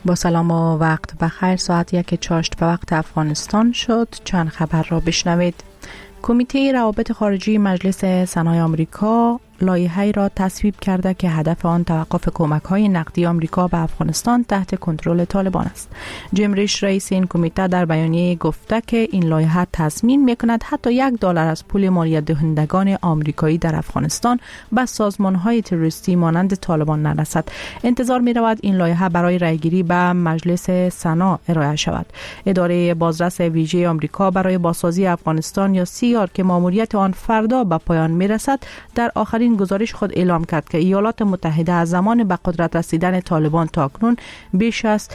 با سلام و وقت بخیر. ساعت 1:08 به وقت افغانستان شد. چند خبر را بشنوید. کمیته روابط خارجی مجلس سنای آمریکا لایحه‌ای را تصویب کرده که هدف آن توقف کمک‌های نقدی آمریکا به افغانستان تحت کنترل طالبان است. جیم ریش رئیس این کمیته در بیانیه گفته که این لایحه تضمین می‌کند حتی $1 از پول مالیات دهندگان آمریکایی در افغانستان به سازمان‌های تروریستی مانند طالبان نرسد. انتظار می‌رود این لایحه برای رأیگیری به مجلس سنا ارائه شود. اداره بازرس ویژه آمریکا برای بازسازی افغانستان یا CR که ماموریت آن فردا به پایان می‌رسد در آخرین گزارش خود اعلام کرد که ایالات متحده از زمان به قدرت رسیدن طالبان تا اکنون بیش از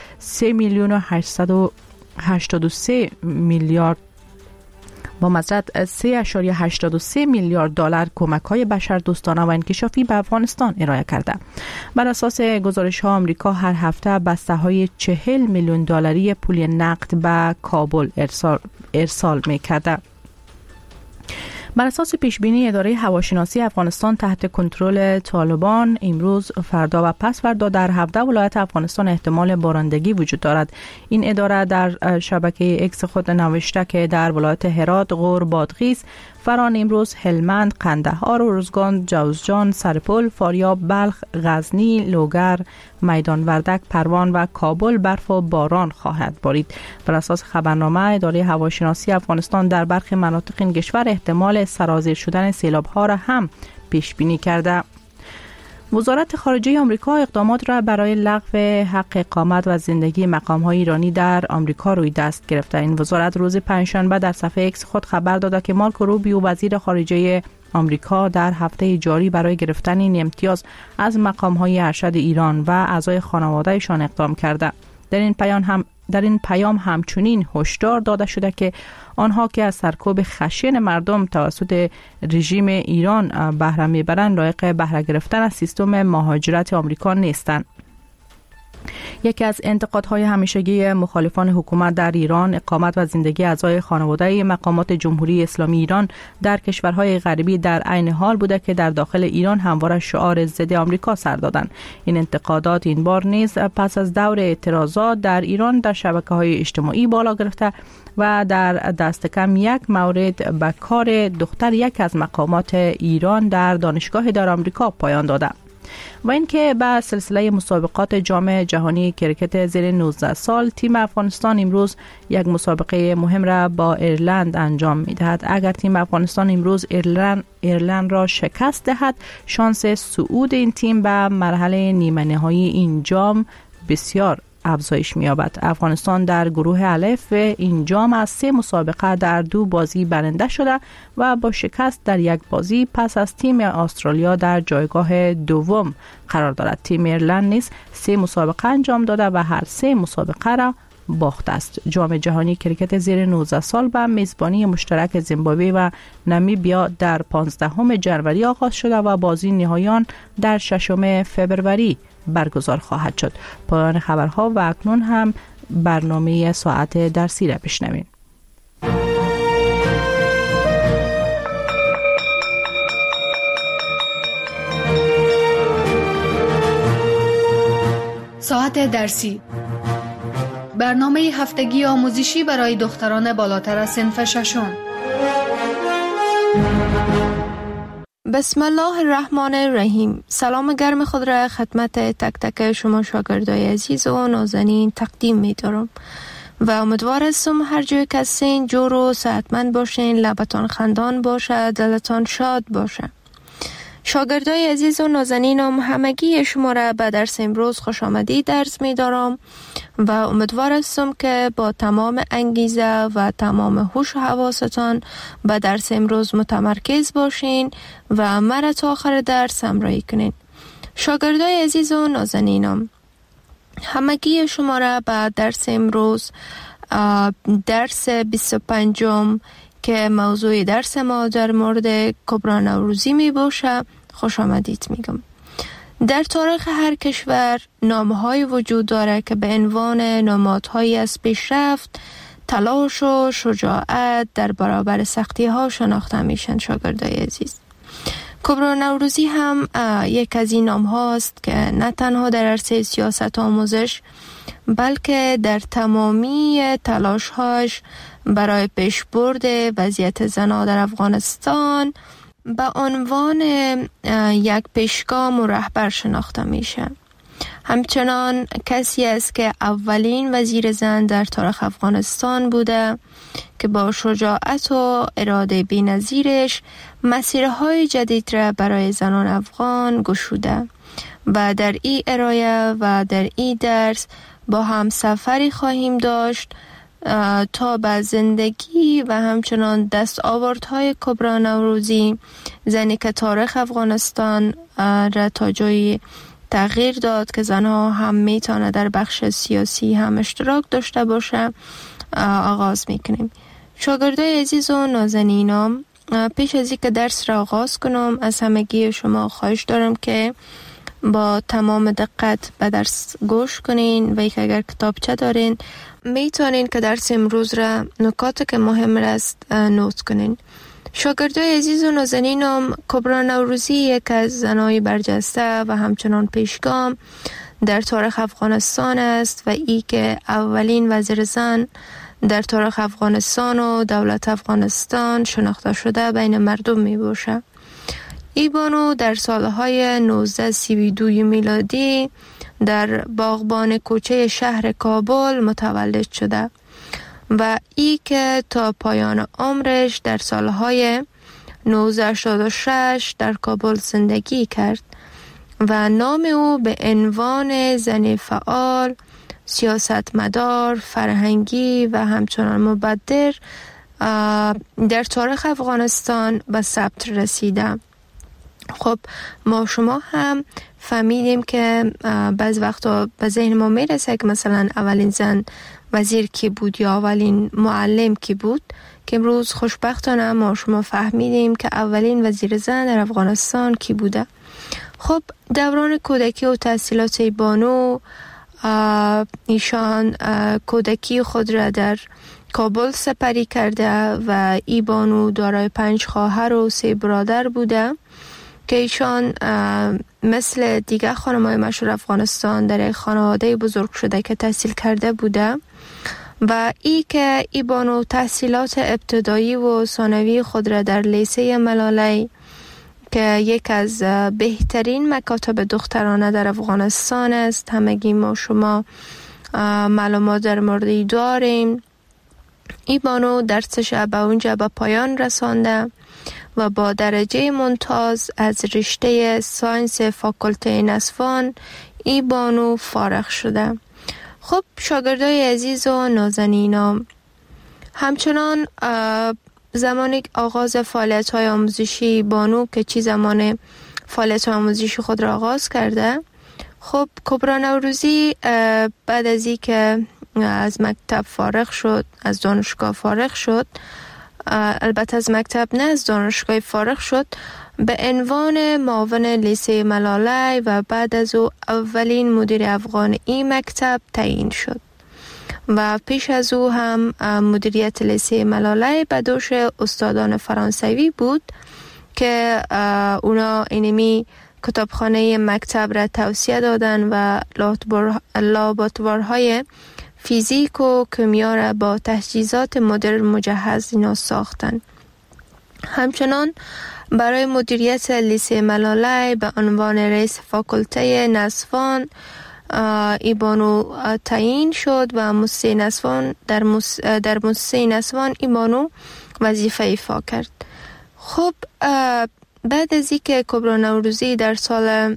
3.83 میلیارد با مزرعت 3.83 میلیارد دلار کمک‌های بشردوستانه و انکشافی به افغانستان ارائه کرده. بر اساس گزارش‌ها آمریکا هر هفته بسته‌های 40 میلیون دلاری پول نقد به کابل ارسال می‌کرده. بر اساس پیشبینی اداره هواشناسی افغانستان تحت کنترل طالبان، امروز، فردا و پس فردا در 17 ولایت افغانستان احتمال بارندگی وجود دارد. این اداره در شبکه اکس خود نوشته که در ولایت هرات، غور، بادغیس، فران، امروز، هلمند، قندهار، ارزگان، جوزجان، سرپل، فاریاب، بلخ، غزنی، لوگر، میدان وردک، پروان و کابل برف و باران خواهد بارید. بر اساس خبرنامه اداره هواشناسی افغانستان در برخی مناطق این کشور احتمال سرازیر شدن سیلاب‌ها را هم پیش بینی کرده. وزارت خارجه آمریکا اقدامات را برای لغو حق اقامت و زندگی مقام‌های ایرانی در آمریکا روی دست گرفته. این وزارت روز پنجشنبه در صفحه اکس خود خبر داده که مارکو روبیو وزیر خارجه آمریکا در هفته جاری برای گرفتن این امتیاز از مقام‌های ارشد ایران و اعضای خانواده‌شان اقدام کرده. در این پیام همچنین هشدار داده شده که آنها که از سرکوب خشن مردم توسط رژیم ایران بهره میبرند لایق بهره گرفتن از سیستم مهاجرت آمریکا نیستند. یکی از انتقادهای همیشگی مخالفان حکومت در ایران اقامت و زندگی اعضای خانواده مقامات جمهوری اسلامی ایران در کشورهای غربی در عین حال بوده که در داخل ایران همواره شعار ضد آمریکا سر دادند. این انتقادات این بار نیز پس از دور اعتراضات در ایران در شبکه‌های اجتماعی بالا گرفته و در دست کم یک مورد به کار دختر یک از مقامات ایران در دانشگاه در آمریکا پایان داده. و اینکه به سلسله مسابقات جام جهانی کرکت زیر 19 سال تیم افغانستان امروز یک مسابقه مهم را با ایرلند انجام می‌دهد. اگر تیم افغانستان امروز ایرلند را شکست دهد، شانس صعود این تیم به مرحله نیمه نهایی این جام بسیار افزایش می‌یابد. افغانستان در گروه الف این جام از 3 مسابقه در 2 بازی برنده شده و با شکست در 1 بازی پس از تیم استرالیا در جایگاه دوم قرار دارد. تیم ایرلند نیز 3 مسابقه انجام داده و هر 3 مسابقه را باخته است. جام جهانی کرکت زیر 19 سال به میزبانی مشترک زیمبابوه و نامیبیا در 15 ژانویه آغاز شده و بازی نهاییان در 6 فوریه برگزار خواهد شد. پایان خبرها و اکنون هم برنامه ساعت درسی را بشنوید. ساعت درسی، برنامه هفتگی آموزشی برای دختران بالاتر از صنف ششم. بسم الله الرحمن الرحیم. سلام گرم خود را خدمت تک تک شما شاگردای عزیز و نازنین تقدیم می دارم و امیدوار هستم هر جای که هستین جور و صحتمند باشین، لبتان خندان باشه، دلتان شاد باشه. شاگردای عزیز و نازنینم، همگی شما را به درس امروز خوش آمدید عرض می دارم و امیدوار هستم که با تمام انگیزه و تمام هوش و حواستان به درس امروز متمرکز باشین و مرا تا آخر درس همراهی کنین. شاگردای عزیز و نازنینم، همگی شما را به درس امروز، درس 25 که موضوع درس ما در مورد کبرا نوروزی می باشه خوش آمدید میگم. در تاریخ هر کشور نامه‌های وجود داره که به عنوان نمادهایی از پیشرفت، تلاش و شجاعت در برابر سختی‌ها شناخته میشن. شاگردای عزیز، کبرا نوروزی هم یک از این نام هاست که نه تنها در عرصه سیاست آموزش بلکه در تمامی تلاش هاش برای پیشبرد وضعیت زنان در افغانستان به عنوان یک پیشگام و رهبر شناخته میشه. همچنان کسی است که اولین وزیر زن در تاریخ افغانستان بوده که با شجاعت و اراده بی‌نظیرش مسیرهای جدید را برای زنان افغان گشوده و در این ارائه و در این درس با هم سفری خواهیم داشت تا به زندگی و همچنان دستاوردهای کبرا نوروزی، زنی که تاریخ افغانستان را تا جایی تغییر داد که زنها هم میتونه در بخش سیاسی هم اشتراک داشته باشه، آغاز میکنیم. شاگردای عزیز و نازنینم، پیش از اینکه درس را آغاز کنم از همگی شما خواهش دارم که با تمام دقت به درس گوش کنین و اگر کتابچه دارین میتونین که درس امروز را نکاتی که مهم است نوت کنین. شاگردای عزیز و نازنینم، کبرا نوروزی یک از زنای برجسته و همچنان پیشگام در تاریخ افغانستان است و ای که اولین وزیر زن در تاریخ افغانستان و دولت افغانستان شناخته شده بین مردم می باشه. ای بانو در سالهای 1932 میلادی در باغبان کوچه شهر کابل متولد شده و ای که تا پایان عمرش در سالهای 1986 در کابل زندگی کرد و نام او به عنوان زن فعال، سیاستمدار، فرهنگی و همچنان مبدر در تاریخ افغانستان به ثبت رسیده. خب ما شما هم فهمیدیم که بعض وقتا به ذهن ما میرسه که مثلا اولین زن وزیر کی بود یا اولین معلم کی بود، که امروز خوشبختانه ما شما فهمیدیم که اولین وزیر زن در افغانستان کی بوده. خب دوران کودکی و تحصیلات بانو، ایشان کودکی خود را در کابل سپری کرده و ای بانو دارای 5 خواهر و 3 برادر بوده که ایشان مثل دیگر خانم‌های مشهور افغانستان در یک خانواده بزرگ شده که تحصیل کرده بوده و ای که ای بانو تحصیلات ابتدایی و ثانوی خود را در لیسه ملالی که یک از بهترین مکاتب دخترانه در افغانستان است، همگی ما شما معلومات در موردی داریم، ای بانو درسش به اونجا به پایان رسانده و با درجه ممتاز از رشته ساینس فاکولته نسوان ای بانو فارغ شده. خب شاگردای عزیز و نازنینم، همچنان زمان آغاز فعالیت‌های آموزشی بانو که چی زمان فعالیت آموزشی خود را آغاز کرده، خب کبرا نوروزی بعد از این که از مکتب فارغ شد، از دانشگاه فارغ شد، البته از مکتب نه از دانشگاه فارغ شد، به عنوان معاون لیسه ملالی و بعد از او اولین مدیر افغان این مکتب تعیین شد و پیش از او هم مدیریت لیسه ملالی به دوش استادان فرانسوی بود که اونا اینمی کتابخانه مکتب را توسعه دادن و لابراتوارهای فیزیک و کیمیا را با تجهیزات مدرن مجهز اینا ساختن. همچنان برای مدیریت لیسه ملالی به عنوان رئیس فاکولته نسوان ای بانو تعیین شد و مؤسسه نسوان در مؤسسه نسوان ای بانو وظیفه ایفا کرد. خب بعد از اینکه کبرا نوروزی در سال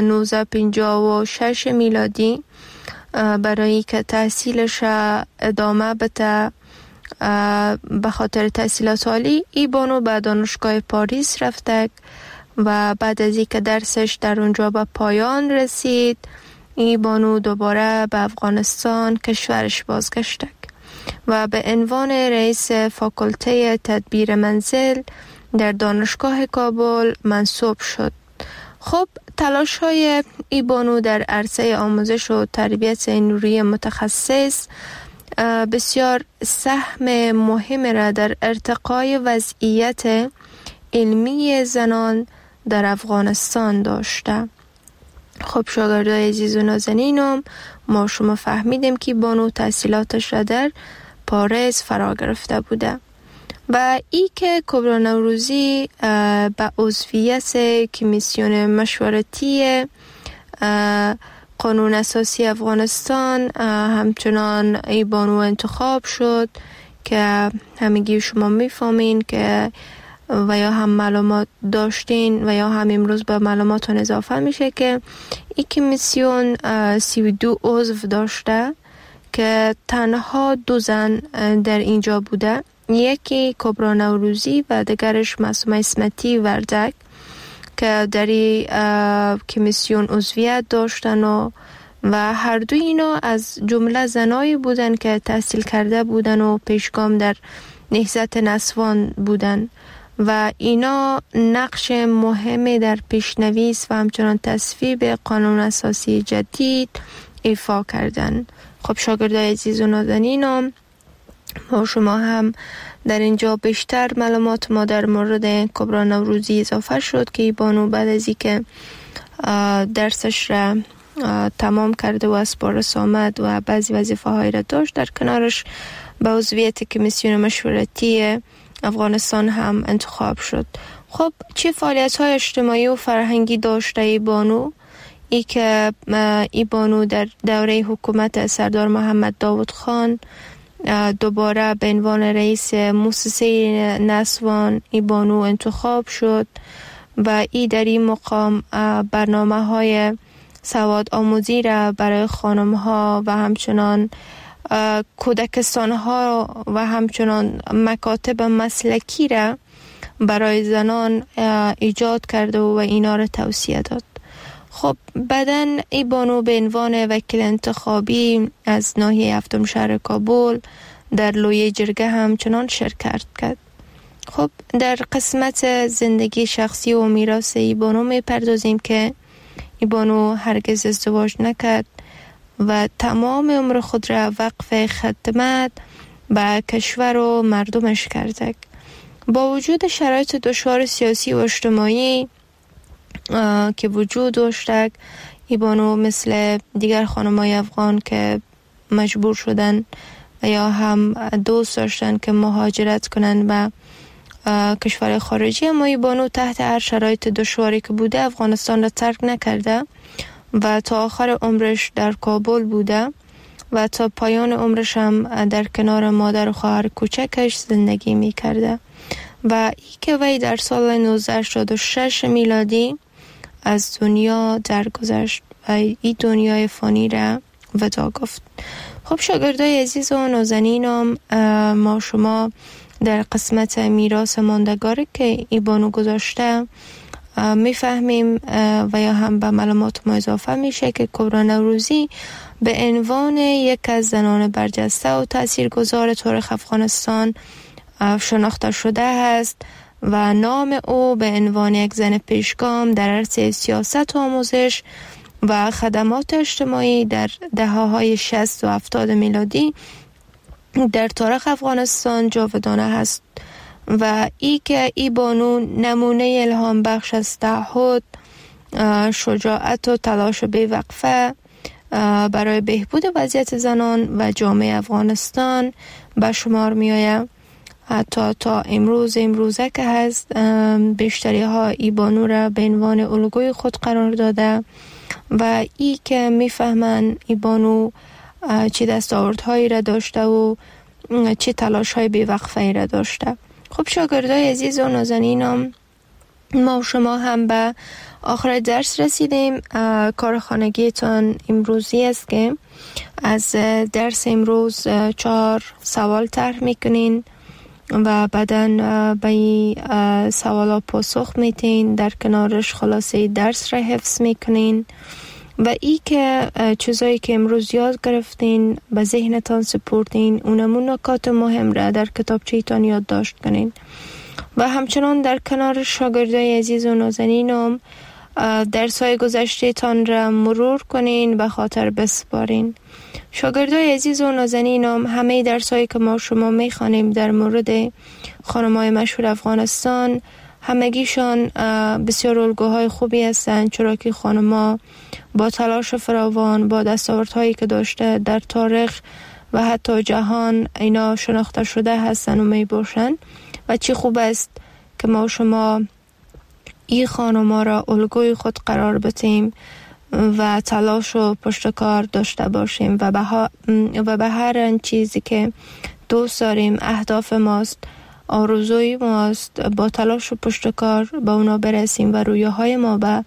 1956 میلادی برای که تحصیلش ادامه بده به خاطر تحصیلات عالی، ای بانو به دانشگاه پاریس رفته و بعد از اینکه درسش در اونجا به پایان رسید، ای بانو دوباره به افغانستان کشورش بازگشته و به عنوان رئیس فاکولته تدبیر منزل در دانشگاه کابل منصوب شد. خب تلاش های ای بانو در عرصه آموزش و تربیت نوری متخصص بسیار سهم مهم را در ارتقای وضعیت علمی زنان در افغانستان داشته. خب شاگردای عزیز و نازنینم، ما شما فهمیدیم که بانو تحصیلاتش را در پاریس فرا گرفته بوده و ای که کبرا نوروزی به عضویت کمیسیون مشورتی قانون اساسی افغانستان همچنان ای بانو انتخاب شد که همگی شما میفهمین که و یا هم معلومات داشتین و یا هم امروز به معلوماتون اضافه میشه که این کمیسیون 32 عضو داشته که تنها 2 زن در اینجا بوده، یکی کبرا نوروزی و دیگرش معصومه اسمتی وردک که در کمیسیون عضویت داشتن و هر دو اینا از جمله زنایی بودن که تحصیل کرده بودن و پیشگام در نهضت نسوان بودن و اینا نقش مهمی در پیشنویس و همچنان تصویب قانون اساسی جدید ایفا کردن. خب شاگردای عزیز و نازنینم، ما شما هم در اینجا بیشتر معلومات ما در مورد کبرا نوروزی اضافه شد که بانو بعد از اینکه درسش را تمام کرده و از پاریس آمد و بعضی وظیفه هایی را داشت، در کنارش به عضویت کمیسیون مشورتی افغانستان هم انتخاب شد. خب چه فعالیت های اجتماعی و فرهنگی داشته ای بانو؟ ای که ای بانو در دوره حکومت سردار محمد داود خان دوباره به عنوان رئیس مؤسسه نسوان ای بانو انتخاب شد و ای در این مقام برنامه های سواد آموزی را برای خانم ها و همچنان کودکستان ها و همچنان مکاتب مسلکی را برای زنان ایجاد کرده و اینا را توصیه داد. خب بعداً ای بانو به عنوان وکیل انتخابی از ناحیه هفتم شهر کابل در لویه جرگه همچنان شرکت کرد. خب در قسمت زندگی شخصی و میراث ای بانو می پردازیم که ای بانو هرگز ازدواج نکرد و تمام عمر خود را وقف خدمت به کشور و مردمش کرده. با وجود شرایط دشوار سیاسی و اجتماعی که وجود داشته، ای بانو مثل دیگر خانم‌های افغان که مجبور شدن و یا هم دوست داشتن که مهاجرت کنن به کشور خارجی، اما ای بانو تحت هر شرایط دشواری که بوده افغانستان را ترک نکرده و تا آخر عمرش در کابل بوده و تا پایان عمرش هم در کنار مادر و خواهر کوچکش زندگی می کرده و ای که وی در سال 1986 میلادی از دنیا درگذشت و این دنیای فانی را وداع گفت. خب شاگردای عزیز و نازنینم، ما شما در قسمت میراث ماندگاری که ای بانو گذاشته میفهمیم و یا هم به معلومات ما اضافه میشه که کبرا نوروزی به عنوان یک از زنان برجسته و تاثیرگذار تاریخ افغانستان شناخته شده است و نام او به عنوان یک زن پیشگام در عرصه سیاست و آموزش و خدمات اجتماعی در دهه‌های 60 و 70 میلادی در تاریخ افغانستان جاودانه است و ای که ای بانو نمونه الهام بخش از تعهد، شجاعت و تلاش بی‌وقفه برای بهبود وضعیت زنان و جامعه افغانستان به شمار می آید. حتی تا امروزه که هست بیشتری ها ای بانو را به عنوان الگوی خود قرار داده و ای که میفهمن ای بانو چه دستاوردهایی را داشته و چه تلاش های بی‌وقفه‌ای را داشته. خب شاگردای عزیز و نازنینم، ما شما هم به آخر درس رسیدیم. کار خانگیتان امروزی است که از درس امروز 4 سوال طرح میکنین و بعداً به این سوالا پاسخ میتین، در کنارش خلاصه درس را حفظ میکنین و ای که چیزایی که امروز یاد گرفتین به ذهنتان سپردین، اونمون نکات مهم را در کتابچه‌تان یادداشت کنین و همچنان در کنار شاگردای عزیز و نازنینم درس‌های گذشته تان را مرور کنین، به خاطر بسپارین. شاگردای عزیز و نازنینم، همه درس‌هایی که ما شما می‌خوانیم در مورد خانم‌های مشهور افغانستان همگیشان بسیار الگوهای خوبی هستند، چرا که خانم‌ها با تلاش فراوان، با دستاوردهایی که داشته در تاریخ و حتی جهان اینا شناخته شده هستند و می باشند و چی خوب است که ما شما این خانم‌ها را الگوی خود قرار بدیم و تلاش و پشتکار داشته باشیم و به هر چیزی که دوست داریم، اهداف ماست، آرزوی ماست، با تلاش و پشتکار به اونا برسیم و رویاهای ما به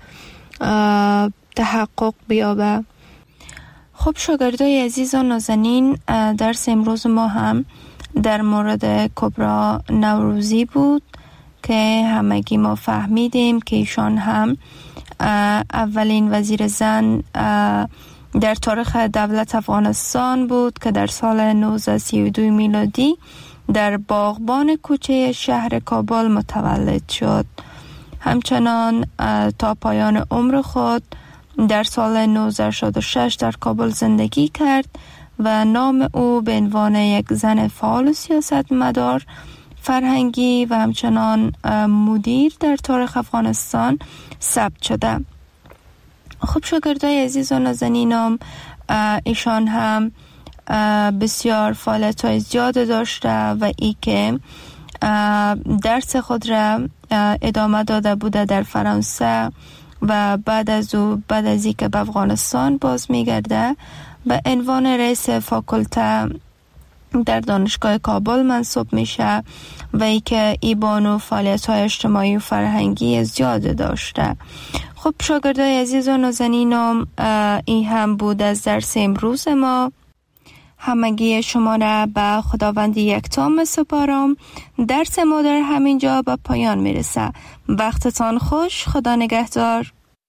تحقق بیابه. خب شاگردای عزیز و نازنین، درس امروز ما هم در مورد کبرا نوروزی بود که همگی ما فهمیدیم که ایشان هم اولین وزیر زن در تاریخ دولت افغانستان بود که در سال 1932 میلادی در باغبان کوچه شهر کابل متولد شد. همچنان تا پایان عمر خود در سال 1966 در کابل زندگی کرد و نام او به عنوان یک زن فعال سیاستمدار فرهنگی و همچنان مدیر در تاریخ افغانستان ثبت شده. خب شاگردای عزیز و نازنینم، ایشان هم بسیار فعالیت‌های زیاد داشته و ای که درس خود را ادامه داده بوده در فرانسه و بعد از که به افغانستان باز میگرده به عنوان رئیس فاکولته در دانشگاه کابل منصوب میشه و ای که ای بانو فعالیت‌های اجتماعی و فرهنگی زیاد داشته. خب شاگردای عزیز و نازنینم، این هم بود از درس امروز ما. همگی شما را به خداوند یکتا می‌سپارم. درس ما در همینجا به پایان میرسه. وقتتان خوش. خدا نگهدار.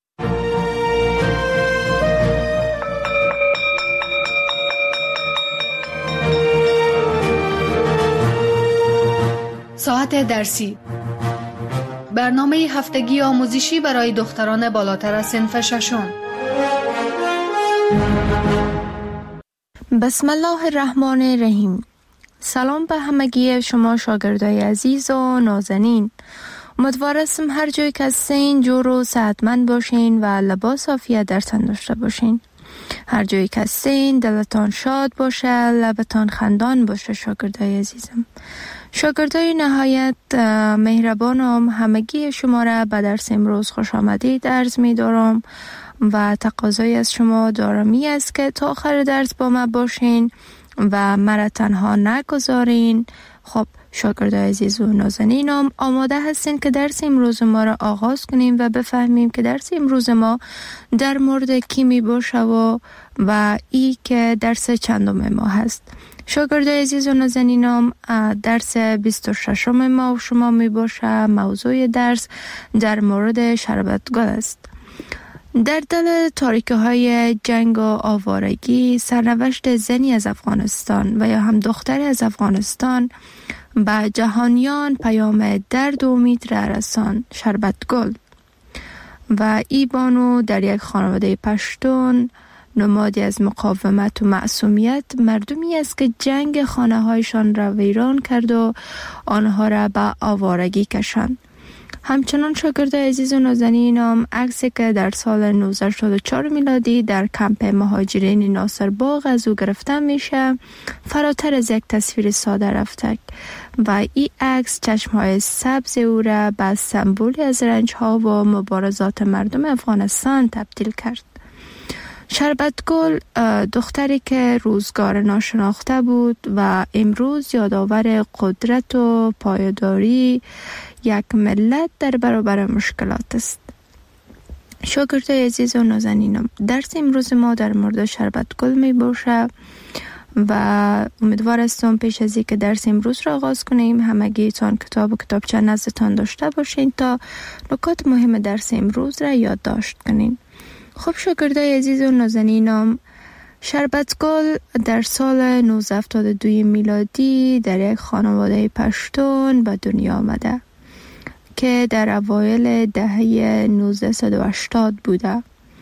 ساعت درسی، برنامه هفتگی آموزشی برای دختران بالاتر از صنف ششم. بسم الله الرحمن الرحیم. سلام به همگی شما شاگردای عزیز و نازنین. امیدوارم هر جایی که هستین جور و صحتمند باشین و لباس عافیت در تن داشته باشین. هر جایی که هستین دلتان شاد باشه، لبتان خندان باشه. شاگردای عزیزم، شاگردای نهایت مهربانم، همگی شما را به درس امروز خوش آمدید عرض می دارم و تقاضای از شما دارمی است که تا آخر درس با ما باشین و مرا تنها نگذارین. خب شاگردای عزیز و نازنینم، آماده هستین که درس امروز ما را آغاز کنیم و بفهمیم که درس امروز ما در مورد کی می باشه و ای که درس چندم ما هست. شاگردای عزیز و نازنینم، درس 26 ما و شما می باشه. موضوع درس در مورد شربتگل است. در دل تاریکه های جنگ و آوارگی، سرنوشت زنی از افغانستان و یا هم دختری از افغانستان به جهانیان پیام درد و امید را رساند. شربتگل و ای بانو در یک خانواده پشتون، نمادی از مقاومت و معصومیت، مردمی است که جنگ خانه هایشان را ویران کرد و آنها را به آوارگی کشاند. همچنان شاگردای عزیز و نازنینم، عکسی که در سال 1944 میلادی در کمپ مهاجرین ناصر باغ از او گرفته میشه، فراتر از یک تصویر ساده رفته و این عکس چشمهای سبز او را به سمبولی از رنجها و مبارزات مردم افغانستان تبدیل کرد. شربتگل دختری که روزگار ناشناخته بود و امروز یادآور قدرت و پایداری یک ملت در برابر مشکلات است. شاگردای عزیز و نازنینم، درس امروز ما در مورد شربتگل می باشه و امیدوار هستم پیش از اینکه درس امروز را آغاز کنیم همگیتان کتاب و کتابچه نزدتان داشته باشین تا نکات مهم درس امروز را یادداشت کنین. خب شاگردای عزیز و نازنینم، شربتگل در سال 1972 میلادی در یک خانواده پشتون به دنیا آمده که در اوایل دهه 1980 بوده،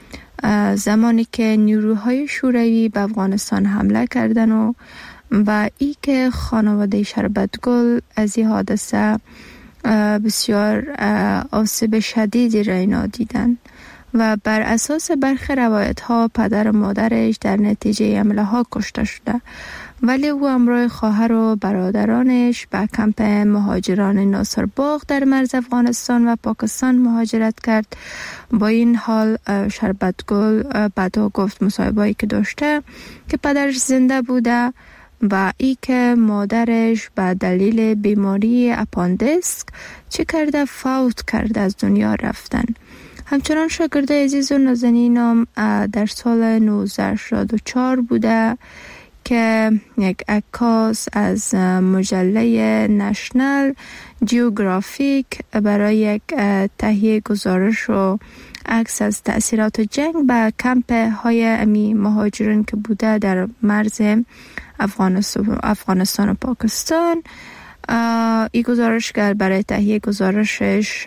زمانی که نیروهای شوروی به افغانستان حمله کردن و ای که خانواده شربتگل از این حادثه بسیار آسیب شدیدی را اینا دیدن و بر اساس برخی روایت ها پدر و مادرش در نتیجه حمله ها کشته شده، ولی او همراه خواهر و برادرانش به کمپ مهاجران ناصر باغ در مرز افغانستان و پاکستان مهاجرت کرد. با این حال شربتگل بعدا گفت مصاحبه‌ای که داشته که پدرش زنده بوده و ای که مادرش به دلیل بیماری اپاندیسک چه کرده فوت کرده، از دنیا رفتن. همچنان شاگرده عزیز و نازنینم در سال 1984 بوده که یک عکاس از مجله نشنال جیوگرافیک برای یک تهیه گزارش و عکس از تأثیرات جنگ به کمپ های امی مهاجرین که بوده در مرز افغانستان و پاکستان، این گزارشگر برای تهیه گزارشش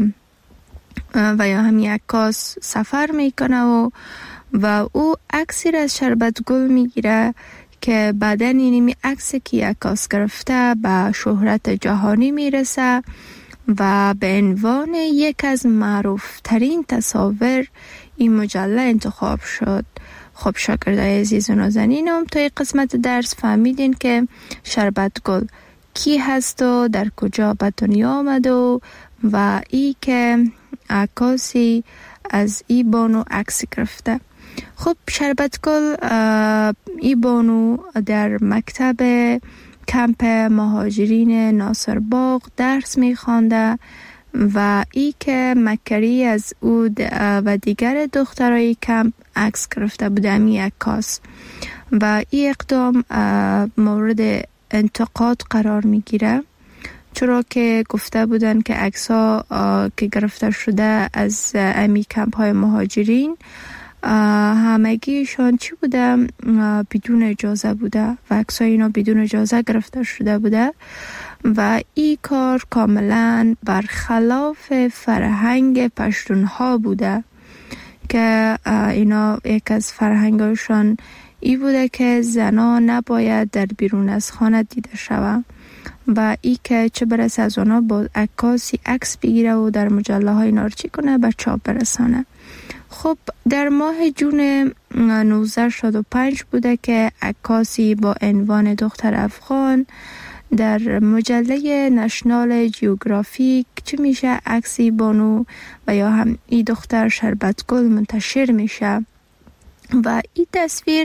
و یا همین عکاس سفر میکنه و او عکسی را از شربتگل میگیره که بعداً اینمی عکسی که عکاس گرفته به شهرت جهانی میرسه و به عنوان یک از معروف ترین تصاویر این مجله انتخاب شد. خب شاگردای عزیز و نازنینم، توی قسمت درس فهمیدین که شربتگل کی هست و در کجا به دنیا آمد و ای که عکاسی از ای بانو عکس گرفته. خب شربتگل ای بانو در مکتب کمپ مهاجرین ناصر باغ درس میخوانده و ای که مکری از او و دیگر دخترای کمپ عکس گرفته بوده می عکاس و این اقدام مورد انتقاد قرار میگیره، چرا که گفته بودن که عکس‌ها که گرفته شده از امی کمپ های مهاجرین همگیشان چی بوده؟ بدون اجازه بوده و عکس‌های اینا بدون اجازه گرفته شده بوده و این کار کاملا برخلاف فرهنگ پشتونها بوده که اینا یک از فرهنگشان ای بوده که زنان نباید در بیرون از خانه دیده شود و ای که چه برسه از اونا با عکاسی عکس بگیره و در مجله های نارچی کنه به چاپ برسانه. خب در ماه جون 1965 بوده که عکاسی با عنوان دختر افغان در مجله نشنال جیوگرافیک چه میشه عکسی بانو و یا هم ای دختر شربتگل منتشر میشه و این تصویر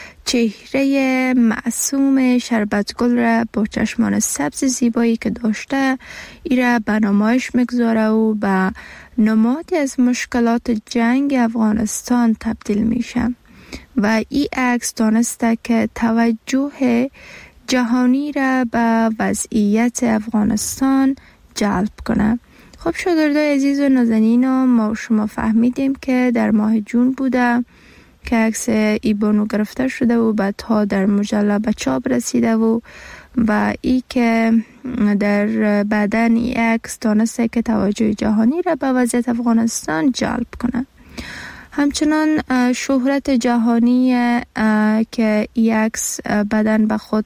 چهره معصوم شربتگل را با چشمان سبز زیبایی که داشته ای را به نمایش میگذاره و به نمادی از مشکلات جنگ افغانستان تبدیل میشه و این عکس دانسته که توجه جهانی را به وضعیت افغانستان جلب کنه. خب شاگردای عزیز و نازنینم، ما شما فهمیدیم که در ماه جون بوده که عکس ای بانو گرفته شده و بعدها در مجله به چاپ رسیده و ای که در بعدن ای عکس دانسته که توجه جهانی را به وضعیت افغانستان جلب کنه. همچنان شهرت جهانی که ای عکس بعدن به خود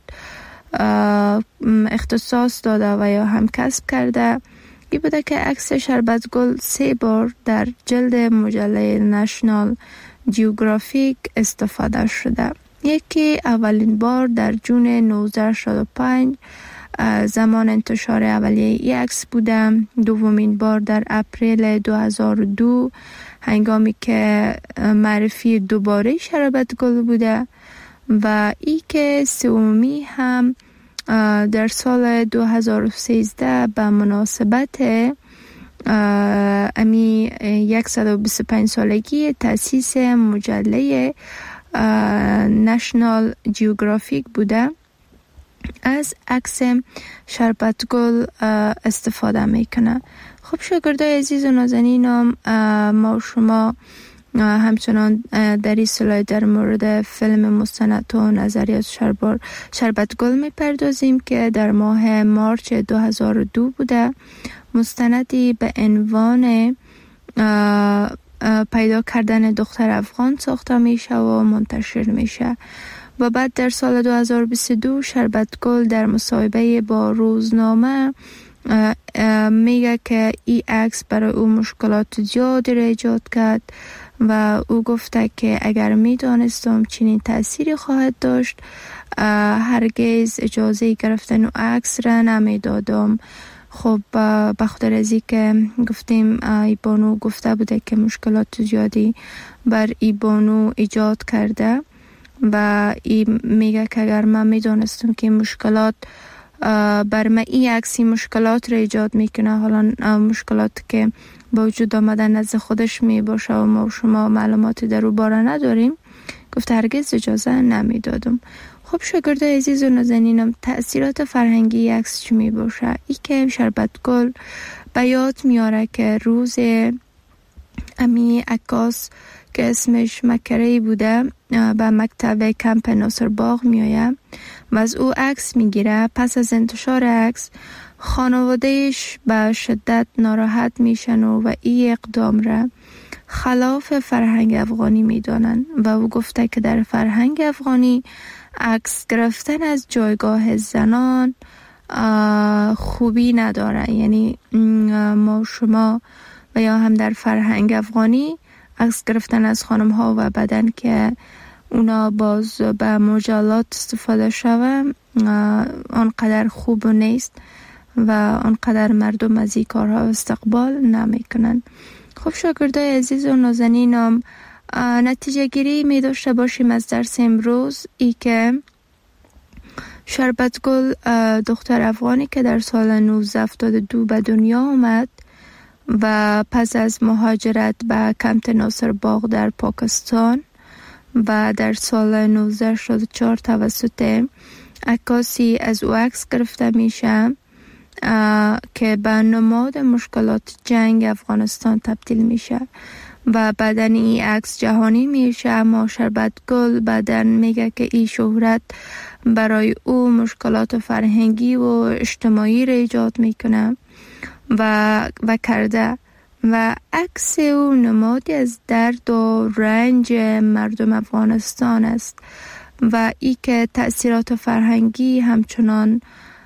اختصاص داده و یا هم کسب کرده ای بوده که عکس شربتگل 3 بار در جلد مجله نشنال جیوگرافیک استفاده شده. یکی اولین بار در جون 1965 زمان انتشار اولیه ای عکس بوده، دومین بار در اپریل 2002 هنگامی که معرفی دوباره شربتگل بوده و ای که سومی هم در سال 2013 به مناسبت امی 125 سالگی تأسیس مجله نشنال جیوگرافیک بوده. از عکس شربتگل استفاده میکنه. خب شاگردای عزیز و نازنینم، ما شما همچنان در این سلاید در مورد فیلم مستند و نظریات شربتگل میپردازیم که در ماه مارچ 2002 بوده. مستندی به عنوان پیدا کردن دختر افغان ساخته میشه و منتشر میشه و بعد در سال 2022 شربتگل در مصاحبه با روزنامه میگه که این عکس برای او مشکلات زیادی را ایجاد کرد و او گفته که اگر میدانستم چنین تأثیری خواهد داشت هرگز اجازه گرفتن او عکس را نمیدادم. خب بخاطر از این که گفتیم ای بانو گفته بوده که مشکلات زیادی بر ای بانو ایجاد کرده و ای میگه که اگر من میدانستم که مشکلات بر من این عکسی مشکلات را ایجاد میکنه، حالا مشکلات که با وجود آمدن نزد خودش می باشه و ما و شما معلوماتی در او باره نداریم، گفته هرگز اجازه نمیدادم. خب شاگردای عزیز و نازنینم، تأثیرات فرهنگی عکس چی می باشه؟ ای که شربتگل به یاد میاره که روز امی عکاس که اسمش مکری بوده به مکتب کمپ ناصر باغ میآید و از او عکس میگیره. پس از انتشار عکس خانوادهش به شدت ناراحت میشن و این اقدام را خلاف فرهنگ افغانی میدانن و او گفته که در فرهنگ افغانی عکس گرفتن از جایگاه زنان خوبی نداره. یعنی ما شما و یا هم در فرهنگ افغانی عکس گرفتن از خانم ها و بدن که اونا باز به مجلات استفاده شوه آنقدر خوب نیست و آنقدر مردم از این کارها استقبال نمی کنن. خب شاگردای عزیز و نازنینم، نتیجه گیری می داشته باشیم از درس امروز ای که شربتگل دختر افغانی که در سال 1972 به دنیا آمد و پس از مهاجرت به کمپ ناصر باغ در پاکستان و در سال 1984 توسط عکاسی از او عکس گرفته میشه که به نماد مشکلات جنگ افغانستان تبدیل میشه و بعدن این عکس جهانی میشه. اما شربتگل بعدن میگه که این شهرت برای او مشکلات فرهنگی و اجتماعی را ایجاد میکنه و کرده و عکس او نمادی از درد و رنج مردم افغانستان است و ای که تأثیرات فرهنگی همچنان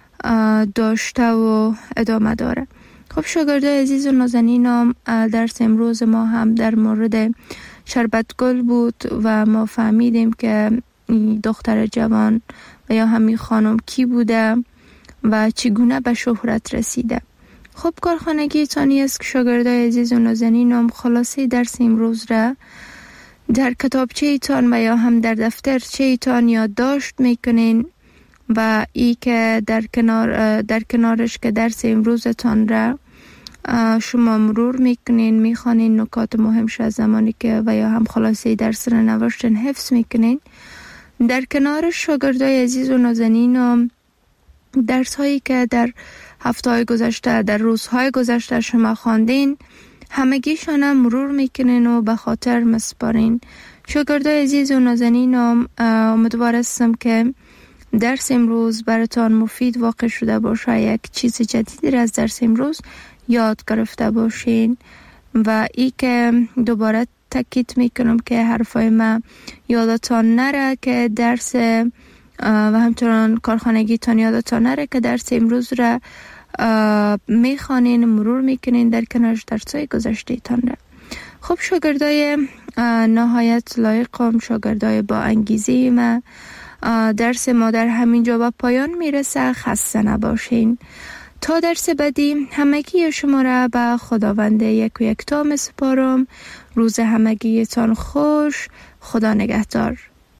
داشته و ادامه داره. خب شاگردای عزیز و نازنینم، درس امروز ما هم در مورد شربتگل بود و ما فهمیدیم که دختر جوان و یا همین خانم کی بوده و چگونه به شهرت رسیده. خب کارخانگی تانی است که شاگردای عزیز و نازنینم خلاصه درس امروز را در کتابچه ایتان و یا هم در دفترچه ایتان یادداشت میکنین و ای که در کنارش که درس امروزتان را شما مرور میکنین، میخوانین نکات مهمش از زمانی که و یا هم خلاصه درس را نوشتن حفظ میکنین. در کنارش شاگردای عزیز و نازنینم درس هایی که در هفته‌های گذشته در روزهای گذشته شما خواندین همگیشان هم مرور میکنین و به خاطر مسپارین. شاگردای عزیز و نازنینم، امیدوار هستم که درس امروز براتان مفید واقع شده باشه، یک چیز جدیدی را از درس امروز یاد گرفته باشین و ای که دوباره تاکید میکنم که حرفای من یادتان نره که درس و همچنان کارخانگی تان یادتان نره که درس امروز را میخوانین، مرور میکنین در کنارش درسای گذشته تان را. خب شاگردای نهایت لایقم، شاگردای با انگیزه ما، درس ما در همین جا به پایان میرسه. خسته نباشین. تا درس بعدی همگی شما را به خداوند یک و یکتا میسپارم. روز همگیتان خوش. خدا نگهدار.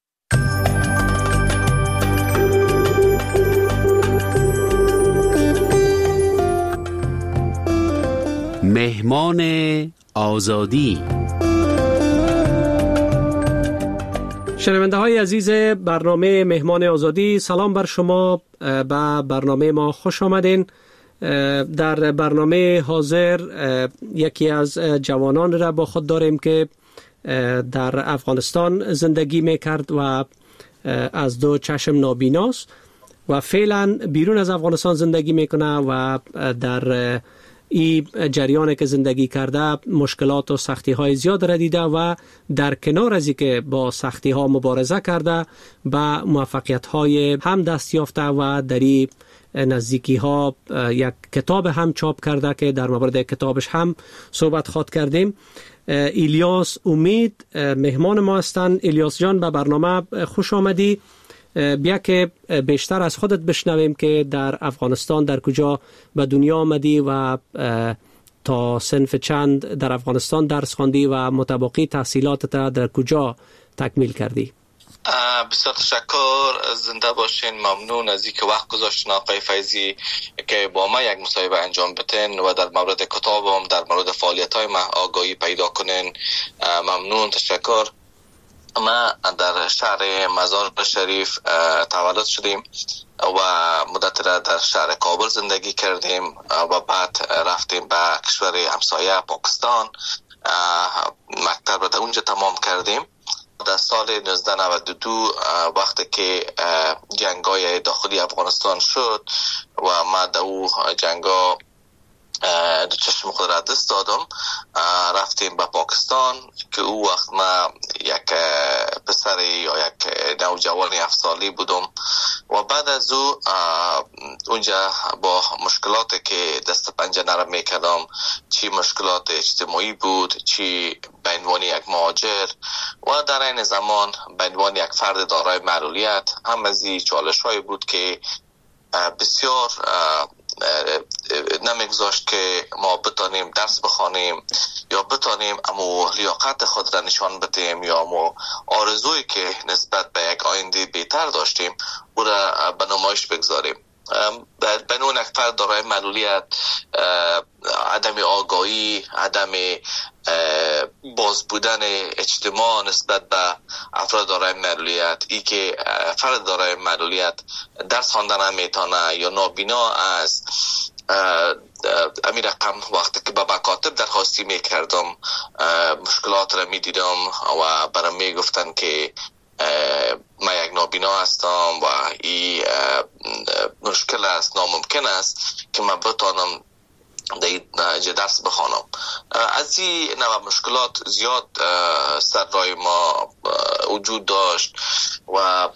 مهمان آزادی. شنونده های عزیز برنامه مهمان آزادی، سلام بر شما. به برنامه ما خوش آمدین. در برنامه حاضر یکی از جوانان را با خود داریم که در افغانستان زندگی میکرد و از دو چشم نابیناست و فعلا بیرون از افغانستان زندگی میکنه و در این جریان که زندگی کرده مشکلات و سختی های زیاد را دیده و در کنار از اینکه با سختی ها مبارزه کرده به موفقیت های هم دست یافته و در این نزدیکی ها یک کتاب هم چاپ کرده که در مورد کتابش هم صحبت خواد کردیم. الیاس امید مهمان ما هستند. الیاس جان به برنامه خوش آمدی. بیا که بیشتر از خودت بشنویم که در افغانستان در کجا به دنیا آمدی و تا صنف چند در افغانستان درس خواندی و متبقی تحصیلاتت در کجا تکمیل کردی؟ بسیار تشکر، زنده باشین. ممنون از اینکه وقت گذاشتین آقای فیضی که با ما یک مصاحبه انجام بدین و در مورد کتابم در مورد فعالیت‌های ما آگاهی پیدا کنین. ممنون، تشکر. ما در شهر مزار شریف تولد شدیم و مدت را در شهر کابل زندگی کردیم و بعد رفتیم به کشور همسایه پاکستان، مکتب را در اونجا تمام کردیم. در سال 1992 وقتی که جنگای داخلی افغانستان شد و ما در او جنگا دو چشم خود را دست دادم، رفتیم به پاکستان که او وقت ما یک پسر یا یک نوجوان 7 سالی بودم و بعد از او اونجا با مشکلاتی که دست پنجه نرم میکردم، چی مشکلات اجتماعی بود، چی به عنوان یک مهاجر و در این زمان به عنوان یک فرد دارای معلولیت، هم از این چالش های بود که بسیار نمیگذاشت که ما بتانیم درس بخوانیم یا بتانیم امو لیاقت خود را نشان بدیم یا امو آرزویی که نسبت به یک آینده بهتر داشتیم او را به نمایش بگذاریم. بنون یک فرد دارای معلولیت، عدم آگاهی، عدم باز بودن اجتماع نسبت به افراد دارای معلولیت، ای که فرد دارای معلولیت درس خواندن هم میتونه یا نابینا است. امیر رقم وقتی که به مکاتب درخواستی میکردم مشکلات را میدیدم و برام میگفتن که ما یک نابینا هستم و این مشکل است، ناممکن است که من بتانم در درس بخوانم. از این نوع مشکلات زیاد سر رای ما وجود داشت و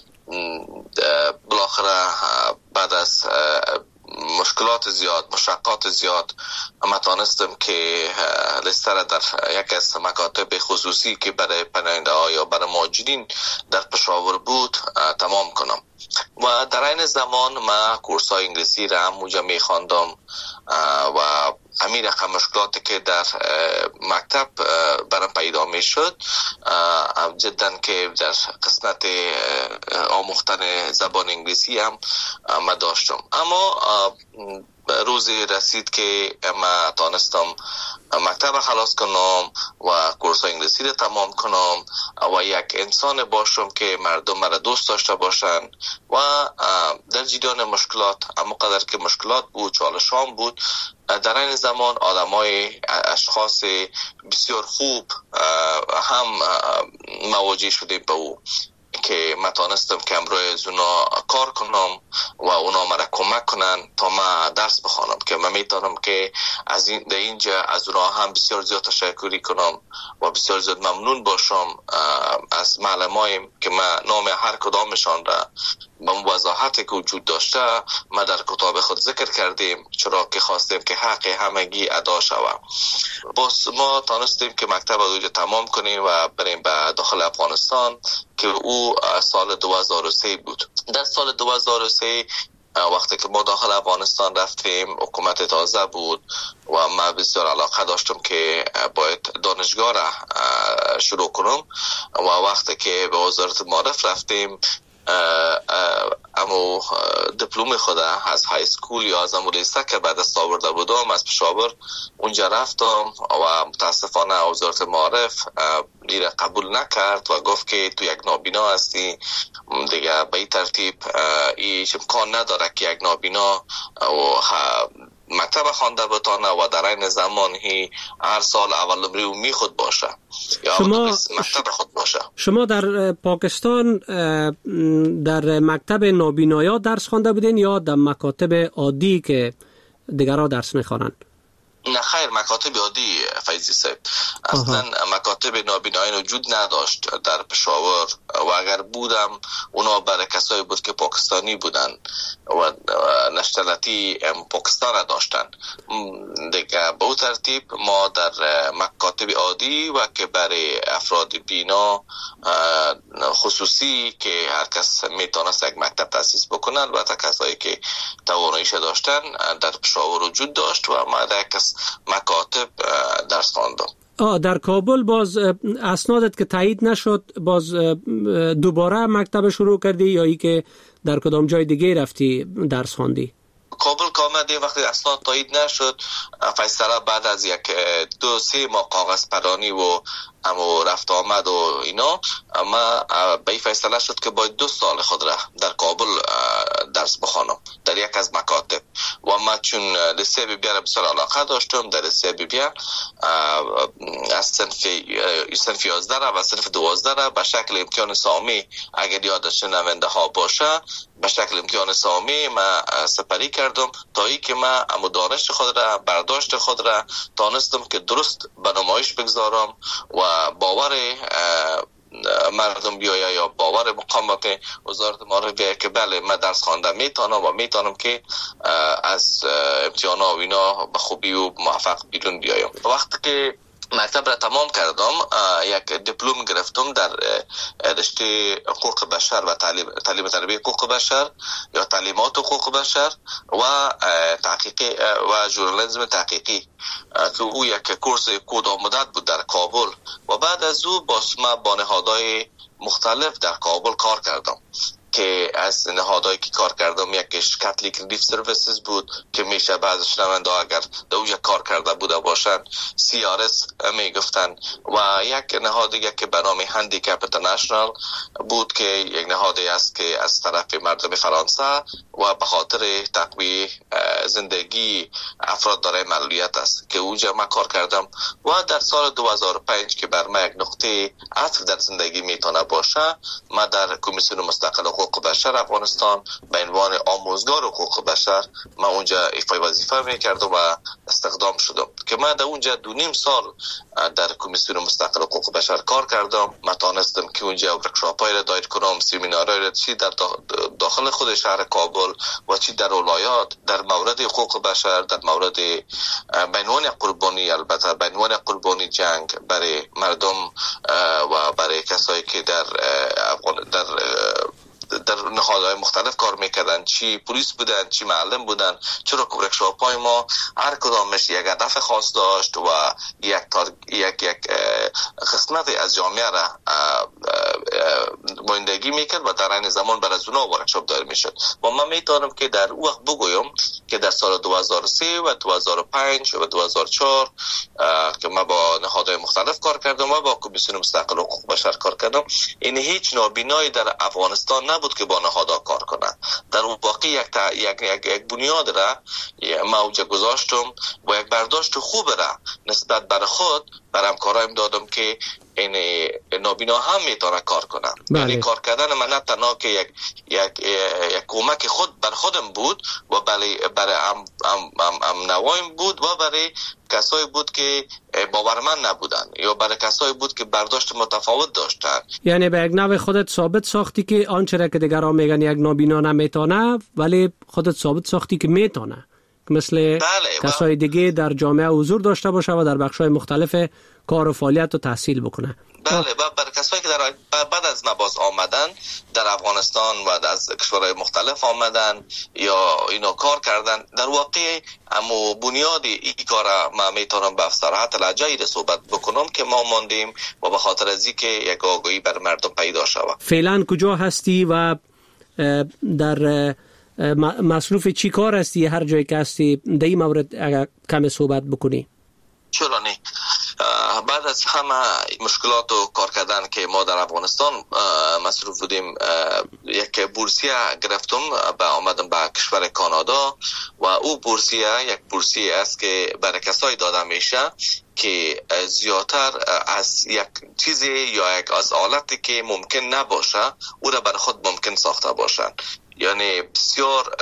بالاخره بعد از مشکلات زیاد، مشقات زیاد، اما تانستم که لستر در یک از مکاتب خصوصی که برای پناهنده ها یا برای مهاجرین در پشاور بود تمام کنم و در این زمان ما کورس های انگلیسی را هم اونجا می خواندم و همین رقم مشکلاتی که در مکتب برام پیدا می شد جدا که در قسمت آموختن زبان انگلیسی هم ما داشتم. اما روزی رسید که ما تانستم مکتب خلاص کنم و کورس انگلیسی رو تمام کنم و یک انسان باشم که مردم مرا دوست داشته باشن و در جریان مشکلات، اما قدر که مشکلات بود، چالشان بود، در این زمان آدمای اشخاص بسیار خوب هم مواجه شدیم به او که من تانستم که امروی از اونا کار کنم و اونا مرا کمک کنن تا من درس بخوانم که من میتونم که از در اینجا از اونا هم بسیار زیاد تشکری کنم و بسیار زیاد ممنون باشم از معلمایم که من نام هر کدامشان را به وضاحتی که وجود داشته ما در کتاب خود ذکر کردیم، چرا که خواستیم که حق همگی ادا شود. باز ما تانستیم که مکتب رو تمام کنیم و بریم به داخل افغانستان که او سال 2003 بود. در سال 2003 وقتی که ما داخل افغانستان رفتیم حکومت تازه بود و من بسیار علاقه داشتم که باید دانشگاه را شروع کنم و وقتی که به وزارت معارف رفتیم اما دیپلم خود از های اسکول یا از لیسه که بعد از آورده بودم از پشاور اونجا رفتم و متاسفانه وزارت معارف دیره قبول نکرد و گفت که تو یک نابینا هستی دیگه به این ترتیب ایش امکان نداره که یک نابینا مکتب خوانده بتانه و در این زمان هر سال اول نمره می خود باشه یا مکتب خود باشه. شما در پاکستان در مکتب نابینایا درس خوانده بودین یا در مکاتب عادی که دیگرها درس میخوانند؟ نه خیر، مکاتب عادی فیضی صاحب. اصلا مکاتب نابینایان وجود نداشت در پشاور و اگر بودم اونا برای کسایی بود که پاکستانی بودن و نشنالیتی پاکستان داشتن دیگه. به اون ترتیب ما در مکاتب عادی و که برای افراد بینا خصوصی که هر کس میتونست یک مکتب تاسیس بکنه، البته کسایی که تواناییش داشتن در پشاور وجود داشت و ما در کس مکاتب درس خواندم. در کابل باز اسنادت که تایید نشد، باز دوباره مکتب شروع کردی یا ای که در کدام جای دیگه رفتی درس خواندی؟ کابل که آمدیم وقتی اسناد تایید نشد، فیصله بعد از 2-3 ماه کاغذ پرانی و اما رفت آمد و اینا، اما به این فیصله شد که باید 2 سال خود را در کابل درس بخوانم در یک از مکاتب. و ما چون لیسه بی بی را بسیار علاقه داشتم، در لیسه بی بی از صنف 11 را و صنف 12 را به شکل امتحان سامی، اگر یادش شنونده ها باشه، به شکل امتحان سامی ما سپری کردم تا ای که ما امو دانش خود را، برداشت خود را تانستم که درست به نمایش بگذارم و باور مردم بیایه یا باور مقامات وزارت معارف بیایه که بله من درس خواندم میتونم و میتونم که از امتحانا و اینا به خوبی و موفق بیرون بیایم. وقتی که مکتب را تمام کردم، یک دیپلم گرفتم در رشته حقوق بشر و تعلیم تربیت حقوق بشر یا تعلیمات حقوق بشر و تحقیقی و ژورنالیسم تحقیقی که او یک کورس کوتاه مدت بود در کابل. و بعد از او با نهادهای مختلف در کابل کار کردم که از نهادهایی که کار کردم یکیش کاتولیک ریلیف سرویسز بود که میشه بعض شنونده اگر در اونجا کار کرده بوده باشن CRS میگفتن، و یک نهاد دیگه که به نام هندیکپ اینترنشنال بود که یک نهادی است که از طرف مردم فرانسه و به خاطر تقویت زندگی افراد دارای معلولیت است که اونجا من کار کردم. و در سال 2005 که بر من یک نقطه عطف در زندگی میتونه باشه، من در کمیسیون مستقل حقوق بشر افغانستان به عنوان آموزگار حقوق بشر من اونجا ایفای وظیفه میکردم و استخدام شدم که من در اونجا 2.5 سال در کمیسیون مستقل حقوق بشر کار کردم. من تانستم که اونجا ورکشاپ‌های را دایر کنم، سمینارهای را چی در داخل خود شهر کابل و چی در ولایات در مورد حقوق بشر، در مورد به عنوان قربانی، البته به عنوان قربانی جنگ برای مردم و برای کسایی که در نهادهای مختلف کار میکردن، چی پلیس بودن، چی معلم بودن، چرا که ورکشاپ‌های ما هر کدامش یک هدف خاص داشت و یک قسمت از جامعه را نمایندگی میکرد و در این زمان برای از اونها ورکشاپ دایر میشد. و من میتونم که در اون وقت بگویم که در سال 2003 و 2005 و 2004 که من با نهادهای مختلف کار کردم و با کمیسیون مستقل حقوق بشر کار کردم، این هیچ نابینایی در افغانستان نبود که با نهادها کار کنه. در اون واقع یک بنیاد را ما اوجا گذاشتم و یک برداشت خوب را نسبت بر خود بر همکارایم دادم که این نابینا هم میتونه کار کنن. یعنی کار کردن من نه تنها که یک کمک خود بر خودم بود و برای ام نوایم بود و برای کسایی بود که باورمند نبودن یا برای کسایی بود که برداشت متفاوت داشتن. یعنی به یک نوع خودت ثابت ساختی که آنچه را که دیگران میگن یک نابینا نمیتونه، ولی خودت ثابت ساختی که میتونه، مثل کسای دیگه در جامعه حضور داشته باشه و در بخش‌های مختلف کار و فعالیت و تحصیل بکنه. بله، برای کسایی که بعد از نباز آمدن در افغانستان و از کشورهای مختلف آمدن یا اینو کار کردن، در واقع اما بنیادی این کار ما میتونم به صراحت لجایی صحبت بکنم که ما ماندیم و به خاطر از اینکه یک آگاهی بر مردم پیدا شود. فعلا کجا هستی و در مصروف چی کار هستی؟ هر جایی که هستی در این مورد اگر کم صحبت بکنی. چلانی بعد از همه مشکلات و کار کردن که ما در افغانستان مصروف بودیم، یک بورسیه گرفتم آمدم به کشور کانادا و او بورسیه یک بورسیه است که برای کسایی داده میشه که زیادتر از یک چیزی یا یک از آلتی که ممکن نباشه او را بر خود ممکن ساخته باشن. یعنی بسیار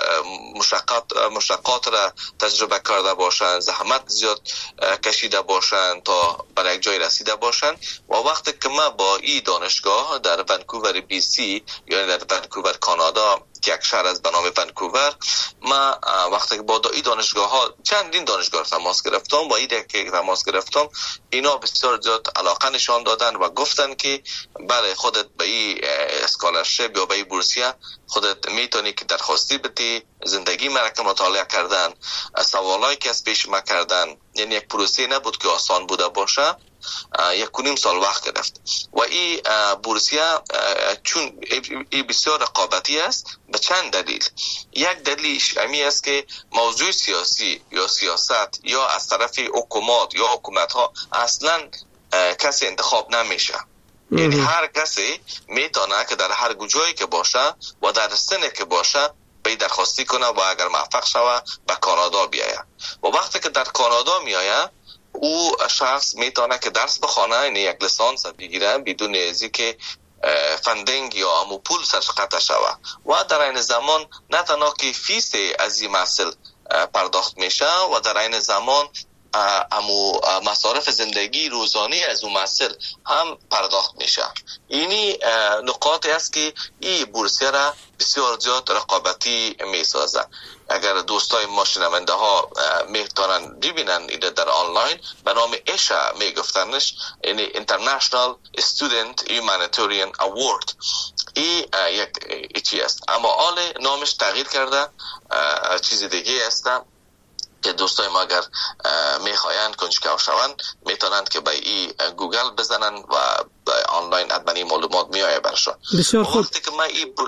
مشقات را تجربه کرده باشند، زحمت زیاد کشیده باشند تا بر یک جای رسیده باشند. و وقتی که ما با این دانشگاه در ونکوور بی سی، یعنی در ونکوور کانادا که یک شهر از به نام ونکوور، ما وقتی که با این دانشگاه ها چندین دانشگاه تماس گرفتم، با این که تماس گرفتم، اینا بسیار زیاد علاقه نشان دادن و گفتن که برای خودت به این اسکالرشپ یا به این بورسیه خودت میتونی که درخواستی بدی. زندگی مرا که مطالعه کردن، سوالایی که از پیش ما کردن، یعنی یک پروسه نبود که آسان بوده باشه. 1.5 سال وقت گرفت و این بورسیه چون این بسیار رقابتی است به چند دلیل. یک دلیلش امی است که موضوع سیاسی یا سیاست یا از طرف حکومت یا حکومت ها اصلا کسی انتخاب نمیشه. یعنی هر کسی میتونه که در هر جایی که باشه و در سنی که باشه به درخواستی کنه و اگر موفق شوه به کانادا بیایه. و وقتی که در کانادا میایه او شخص میتونه که درس بخونه، یعنی یک لیسانس بگیره بدون ازی که فندینگ یا امو پول سرش قطع شوه. و در این زمان نه تنها که فیس از این محصول پرداخت میشه و در این زمان امو مصارف زندگی روزانه از اون محصول هم پرداخت میشه. اینی نقاطی است که این بورسیه را بسیار زیاد رقابتی میسازه. اگر دوستای ما شنونده ها میتونن ببینن ایده در آنلاین، به نام ایشا میگفتنش، یعنی International Student Humanitarian Award. این یک چی است، اما حال نامش تغییر کرده، چیز دیگه است که دوستای ما اگر میخواین کنجکاو شوند میتونند که به این گوگل بزنن و آنلاین ادمنی معلومات میایه برشان. بسیار خوب. وقتی که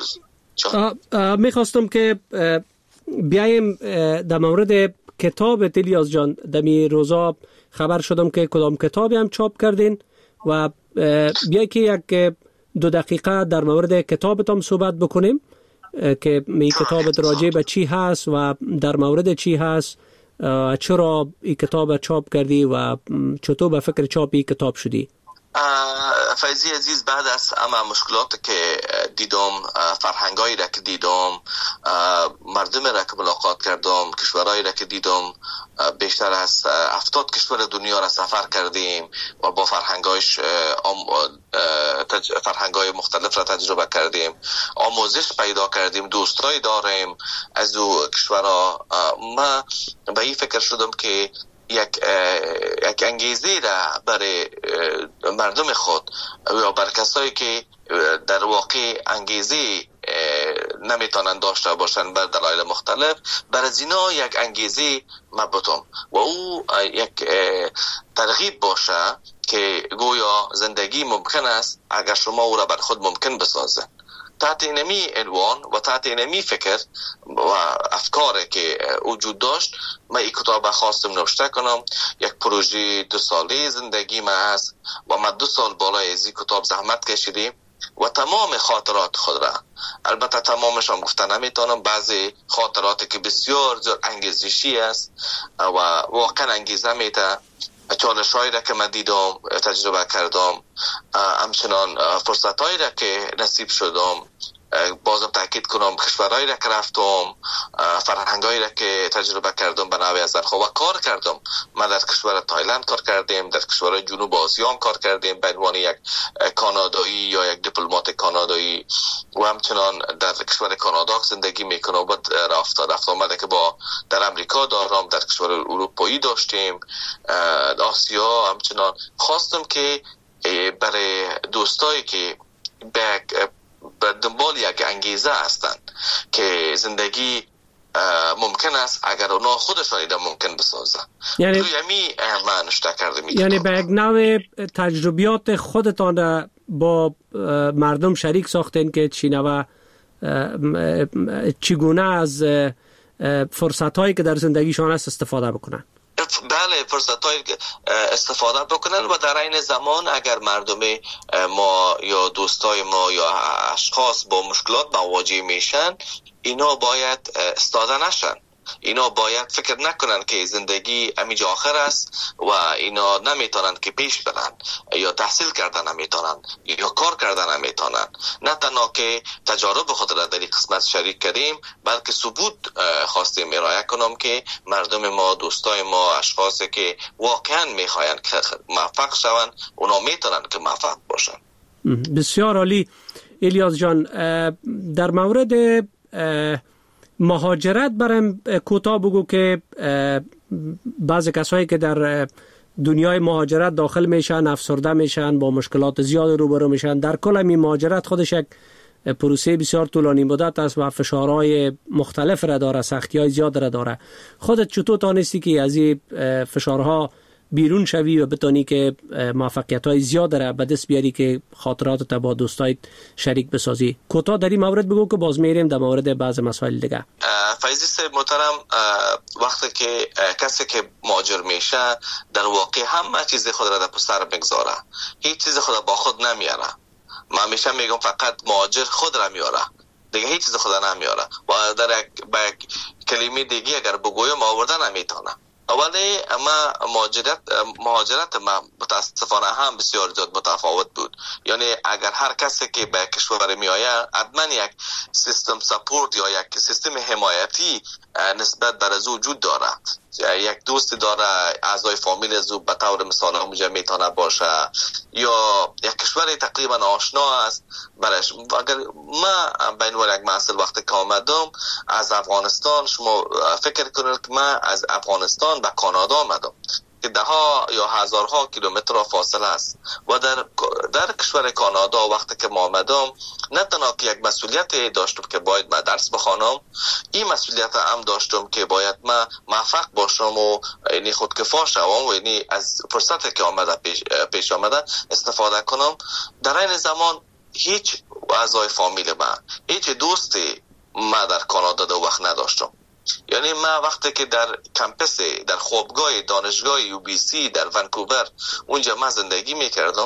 من میخواستم که بیایم در مورد کتاب الیاس جان. دمی روزا خبر شدم که کدام کتابی هم چاپ کردین و بیایی که یک 2 دقیقه در مورد کتابتان صحبت بکنیم که می کتابت راجع به چی هست و در مورد چی هست، چرا این کتاب چاپ کردی و چطور به فکر چاپ این کتاب شدی؟ فیضی عزیز، بعد از اما مشکلات که دیدم، فرهنگایی را که دیدم، مردم را که ملاقات کردم، کشورهایی را که دیدم، بیشتر از 70 کشور دنیا را سفر کردیم و با فرهنگای مختلف را تجربه کردیم، آموزش پیدا کردیم، دوستایی داریم از او کشورها. ما به این فکر شدم که یک انگیزه را برای مردم خود یا بر کسایی که در واقع انگیزه نمیتونن داشته باشن بر دلایل مختلف، بر از اینا یک انگیزه مبتم و او یک ترغیب باشه که گویا زندگی ممکن است اگر شما او را بر خود ممکن بسازن. تحت اینمی عنوان و تحت اینمی فکر و افکاری که وجود داشت، من این کتاب خواستم نوشته کنم. یک پروژه 2 ساله زندگی من است و من 2 سال بالای از این کتاب زحمت کشیدیم و تمام خاطرات خود را، البته تمامش هم گفته نمیتونم، بعضی خاطراتی که بسیار انگیزشی است و واقعا انگیزه میده، چالش‌هایی را که من دیدم، تجربه کردم، همچنان فرصت‌هایی را که نصیب شدم، بازم تاکید کنم کشورهایی را که رفتم، فرهنگایی را که تجربه کردم به نوع از و کار کردم. من در کشور تایلند کار کردیم، در کشور جنوب آسیا هم کار کردیم به عنوان یک کانادایی یا یک دیپلمات کانادایی و همچنان در کشور کانادا زندگی میکنم و رفت آمده که با در امریکا دارم، در کشور اروپایی داشتیم، آسیا. همچنان خواستم که برای دوستایی که به دنبال یک انگیزه هستند که زندگی ممکن است اگر اونا خودشان ایده ممکن بسازن، یعنی روی من نشته کرده یعنی به یک نوع تجربیات خودتان را با مردم شریک ساختین که چگونه از فرصت‌هایی که در زندگیشان است استفاده بکنن. بله، فرصت‌های استفاده بکنن و در این زمان اگر مردم ما یا دوستای ما یا اشخاص با مشکلات مواجه میشن، اینا باید استاده نشن. اینا باید فکر نکنن که زندگی همیشه آخر است و اینا نمیتونن که پیش برن یا تحصیل کردن نمیتونن یا کار کردن نمیتونن. نه تنها که تجارب خود را در این قسمت شریک کردیم بلکه ثبوت خواستیم ارائه کنم که مردم ما، دوستای ما، اشخاصی که واقعا میخواین که موفق شون اونا میتونن که موفق باشن. بسیار عالی. الیاس جان، در مورد مهاجرت برام کوتاه بگو که بعضی کسایی که در دنیای مهاجرت داخل میشن افسرده میشن، با مشکلات زیاد روبرو میشن. در کل این مهاجرت خودش یک پروسه بسیار طولانی مدت است و فشارهای مختلف را داره، سختی‌های زیاد را داره. خودت چطور تانستی که از این فشارها بیرون شوی و بتونی که موفقیت‌های زیاد را به دست بیاری که خاطراتت با دوستایت شریک بسازی؟ کوتاه در این مورد بگو که باز میریم در مورد بعض مسائل دیگه. فیضی صاحب محترم، وقتی که کسی که مهاجر میشه در واقع همه چیز خود را در پسر میگذاره، هیچ چیز خود با خود نمیاره. من همیشه میگم فقط مهاجر خود را میاره، دیگه هیچ چیز خود نمیاره و در یک کلمه دیگه اگر بگویم آوردن نمیتونه. اولی اما مهاجرت ما متاسفانه هم بسیار زیاد متفاوت بود. یعنی اگر هر کسی که به کشور می آید حتما یک سیستم سپورت یا یک سیستم حمایتی نسبت در از وجود دارد. یک دوست داره، اعضای فامیل از به طور مثال اونجا میتونه باشه یا یک کشور تقریبا آشنا است برش. اگر ما بین یک مسئله وقتی که آمدم از افغانستان، شما فکر کنید که من از افغانستان به کانادا آمدم که ده ها یا هزارها کیلومتر فاصله است و در کشور کانادا وقتی که ما آمدم نه تنها که یک مسئولیت داشتم که باید من درس بخوانم، این مسئولیت هم داشتم که باید من موفق باشم و یعنی خودکفا شوم و یعنی از فرصتی که آمده پیش آمده استفاده کنم. در این زمان هیچ اعضای فامیل من، هیچ دوستی من در کانادا دو وقت نداشتم. یعنی من وقتی که در کمپس، در خوابگاه دانشگاه UBC در ونکوور اونجا من زندگی میکردم،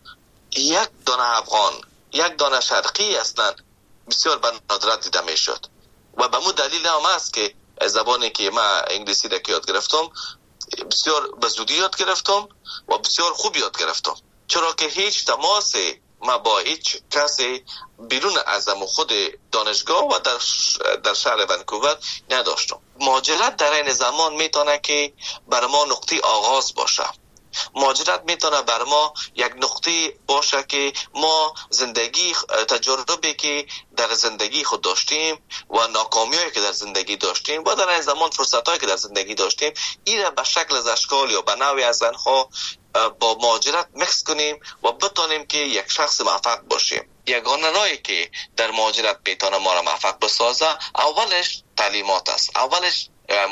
یک دانه افغان، یک دانه شرقی اصلا بسیار به ندرت دیده میشد و به مو دلیل هم است که زبانی که من انگلیسی را که یاد گرفتم بسیار به زودی یاد گرفتم و بسیار خوب یاد گرفتم، چرا که هیچ تماس ما با هیچ کسی بیرون از خود دانشگاه و در شهر ونکوور نداشتم. مهاجرت در این زمان میتونه که بر ما نقطه آغاز باشه. مهاجرت میتونه بر ما یک نقطه باشه که ما زندگی، تجربه که در زندگی خود داشتیم و ناکامیایی که در زندگی داشتیم و در این زمان فرصتایی که در زندگی داشتیم، این به شکل از اشکال یا به نوعی از آنها با مهاجرت مکس کنیم و بتونیم که یک شخص موفق باشیم. یگانه راهی که در مهاجرت میتونه ما را موفق بسازه اولش تعلیمات است، اولش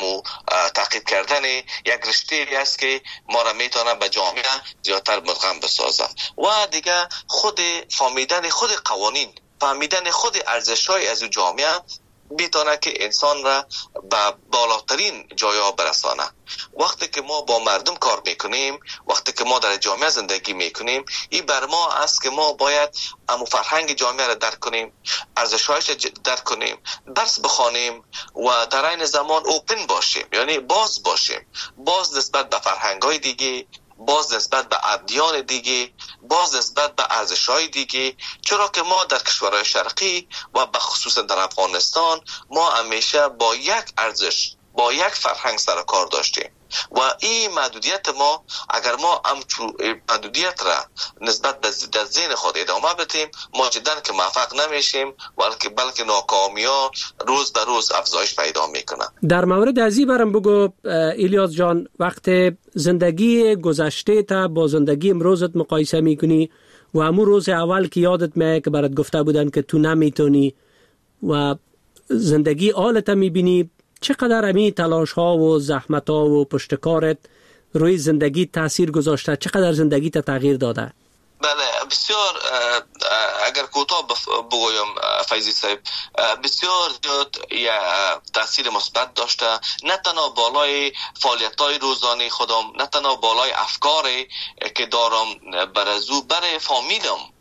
تحقیق کردن یک رشته است که ما را میتونه به جامعه زیادتر مدغم بسازه و دیگه خود فهمیدن خود قوانین، فهمیدن خود ارزش‌های از جامعه میتونه که انسان را به بالاترین جایا برسانه. وقتی که ما با مردم کار میکنیم، وقتی که ما در جامعه زندگی میکنیم، این بر ما است که ما باید امو فرهنگ جامعه را درک کنیم، ارزش‌هایش را درک کنیم، درس بخوانیم و در این زمان اوپن باشیم، یعنی باز باشیم، باز نسبت به فرهنگ‌های دیگه، باز نسبت به ادیان دیگه، باز نسبت به ارزش‌های دیگه، چرا که ما در کشورهای شرقی و به خصوص در افغانستان ما همیشه با یک ارزش، با یک فرهنگ سر کار داشتیم و این محدودیت ما، اگر ما محدودیت را نسبت در ذهن خود ادامه بدیم، ما جدا که موفق نمیشیم بلکه ناکامی‌ها روز به روز افزایش پیدا میکنه. در مورد ازی برام بگو الیاس جان، وقت زندگی گذشته تا با زندگی امروزت مقایسه میکنی و همون روز اول که یادت میاد که برات گفته بودن که تو نمیتونی و زندگی حالت میبینی، چقدر امی تلاش ها و زحمت ها و پشتکارت روی زندگی تاثیر گذاشته؟ چقدر زندگی تا تغییر داده؟ بله بسیار. اگر کوتاه بگویم فیضی صاحب، بسیار زیاد تاثیر مثبت داشته، نه تنها بالای فعالیت‌های روزانه خودم، نه تنها بالای افکاری که دارم برای فامیلم،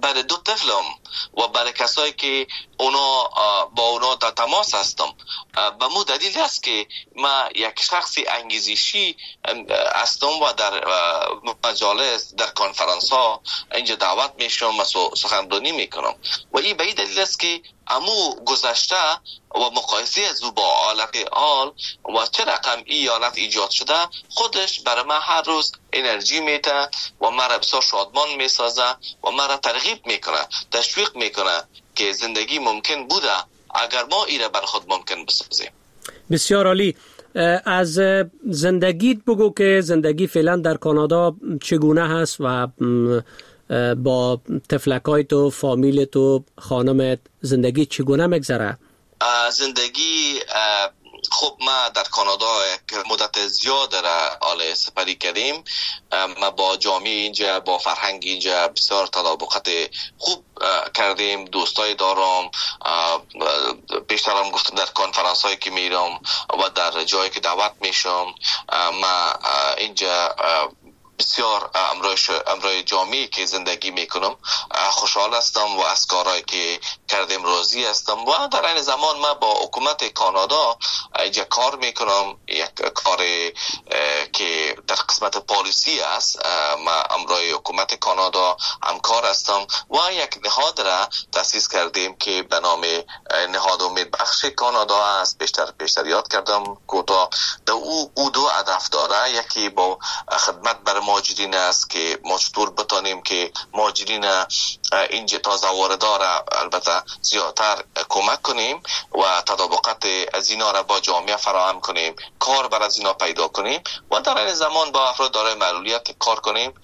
برای دو طفلم و برای کسایی که با اونا در تماس هستم. به مو دلیل است که ما یک شخصی انگیزشی هستم و در مجالس، در کنفرانس ها اینجا دعوت میشم و سخنرانی میکنم و این به این دلیل است که امو گذشته و مقایسه از با حالت حال و چه رقم این حالت ایجاد شده خودش برای من هر روز انرژی میده و مرا بسیار شادمان میسازه و مرا ترغیب میکنه، تشویق میکنه که زندگی ممکن بوده اگر ما ایره بر خود ممکن بسازیم. بسیار عالی. از زندگیت بگو که زندگی فعلا در کانادا چگونه هست و با تفلکای تو، فامیل تو، خانمت زندگی چگونه میگذره؟ زندگی خب ما در کانادا یک مدت زیاد را آل سپری کردیم. ما با جامعه اینجا، با فرهنگ اینجا بسیار تطابقات خوب کردیم. دوستای دارم، بیشترم گفتم در کنفرانس هایی که میرم و در جایی که دعوت میشم ما اینجا بسیار امروی جامعی که زندگی میکنم خوشحال هستم و از کارهایی که کردیم راضی هستم و در این زمان من با حکومت کانادا اینجا کار میکنم. یک کار که در قسمت پالیسی است. من امروی حکومت کانادا همکار هستم و یک نهاد را تأسیس کردیم که به نام نهاد امید بخش کانادا است. بیشتر یاد کردم کوتاه. او دو هدف داره. یکی با خدمت بر مهاجرین است که ما چطور بتانیم که مهاجرین اینجا تازه واردار البته زیادتر کمک کنیم و تطابقات از اینا را با جامعه فراهم کنیم، کار بر از اینا پیدا کنیم و در این زمان با افراد دارای معلولیت کار کنیم.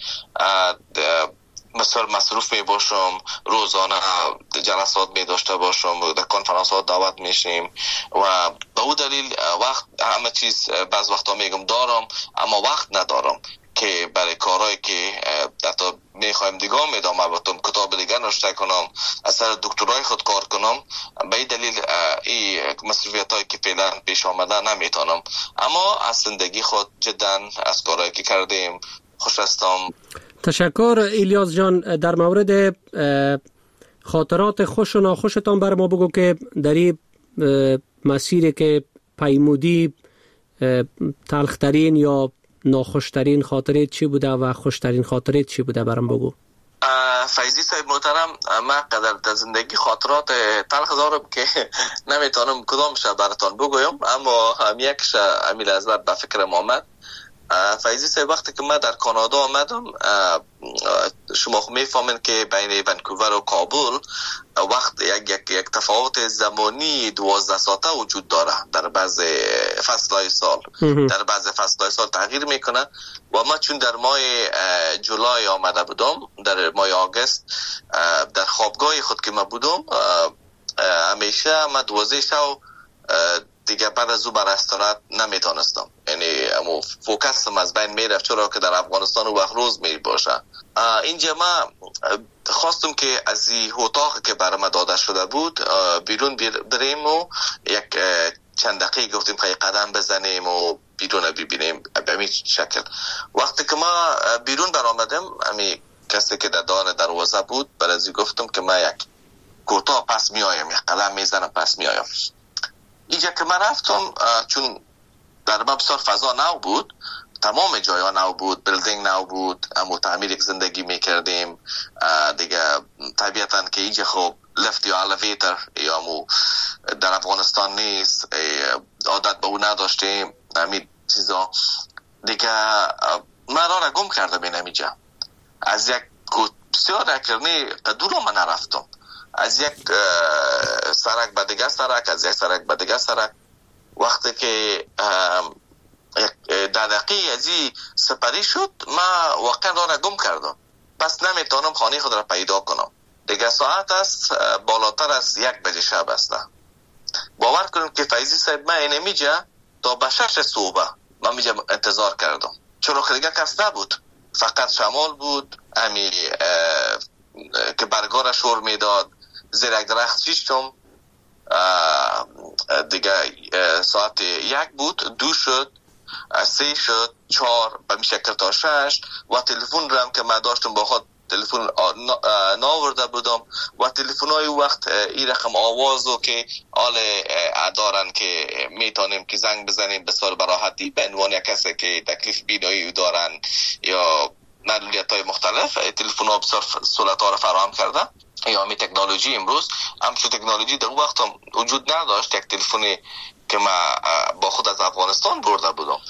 مثلا مصروف می باشم، روزانه جلسات می داشته باشم، در کنفرانس ها دعوت میشیم و به او دلیل وقت همه چیز بعض وقتا میگم دارم اما وقت ندارم که برای کارهایی که حتی میخوایم دیگه ادامه بدم، کتاب دیگه نوشته کنم، اثر دکترای خود کار کنم. به این دلیل این مسئولیت هایی که فعلا پیش آمده نمیتونم، اما از زندگی خود جدا از کارهایی که کردیم خوش هستم. تشکر الیاس جان. در مورد خاطرات خوش و ناخوشتان بر ما بگو که در این مسیری که پیمودی تلخترین یا ناخوشترین خاطرت چی بوده و خوشترین خاطرت چی بوده برام بگو. فیضی صاحب محترم، من قدر در زندگی خاطرات تلخ دارم که نمیتونم کدامش براتون بگویم، اما هم یکش امیل از به فکرم آمد. فیضی صاحب وقتی که من در کانادا آمدم، شما میفهمین که بین ونکوور و کابل وقت یک تفاوت زمانی 12 ساعته وجود داره. در بعض فصلهای سال در بعض فصلهای سال تغییر میکنه و ما چون در ماه جولای آمده بودم، در ماه آگست در خوابگاه خود که ما بودم، همیشه ما 12 شب دیگه بعد از او بر استراحت نمیتونستم، یعنی فوکسم از بین میرفت، چرا که در افغانستان و وقت روز می باشه. اینجا ما خواستم که از این اتاق که برای ما داده شده بود بیرون بریم و یک چند دقیقه گفتیم که قدم بزنیم و بیرون ببینیم به همین شکل. وقتی که ما بیرون برآمدم، همین کسی که در دان دروازه بود برای گفتم که ما یک کوتاه پس میایم، یک قدم میزنم پس میایم. اینجا که من رفتم، چون در ما بسیار فضا نو بود، تمام جایا نو بود، بیلدینگ نو بود، اما تعمیر یک زندگی میکردیم دیگه. طبیعتاً که اینجا خب لفت یا الیویتر یا امو در افغانستان نیست، عادت به اون نداشتیم، همین چیزا دیگه. من را گم کردم این اینجا. از یک بسیار اکرنی قدور من نرفتم، از یک سرک به دیگه سرک، از یک سرک به دیگه سرک. وقتی که دقیقی از این سپری شد، ما واقعا را گم کردم، پس نمیتونم خانه خود را پیدا کنم. دیگه ساعت است بالاتر از 1 بجه شب است. باور کنیم که فیضی صاحب من این میجا تا به 6 صبح من میجا انتظار کردم، چرا که دیگه کس نبود، فقط شمال بود امی که برگار شور میداد. زیر یک درخت شیشتم دیگه. ساعت 1 بود، 2 شد، 3 شد، 4 به می شکل تا 6 و تلفن رو هم که من داشتم با خود تلفن ناورده بودم و تلفن های وقت این رقم آوازو که آل دارن که میتونیم که زنگ بزنیم بسیار براحتی به عنوان کسی که تکلیف بینایی دارن یا معلولیت های مختلف، تلفن ها بسیار سهولت ها را فراهم کرده. یا می تکنولوژی امروز همچون تکنولوژی در وقت هم وجود نداشت. یک تلفنی که ما با خود از افغانستان برده بودم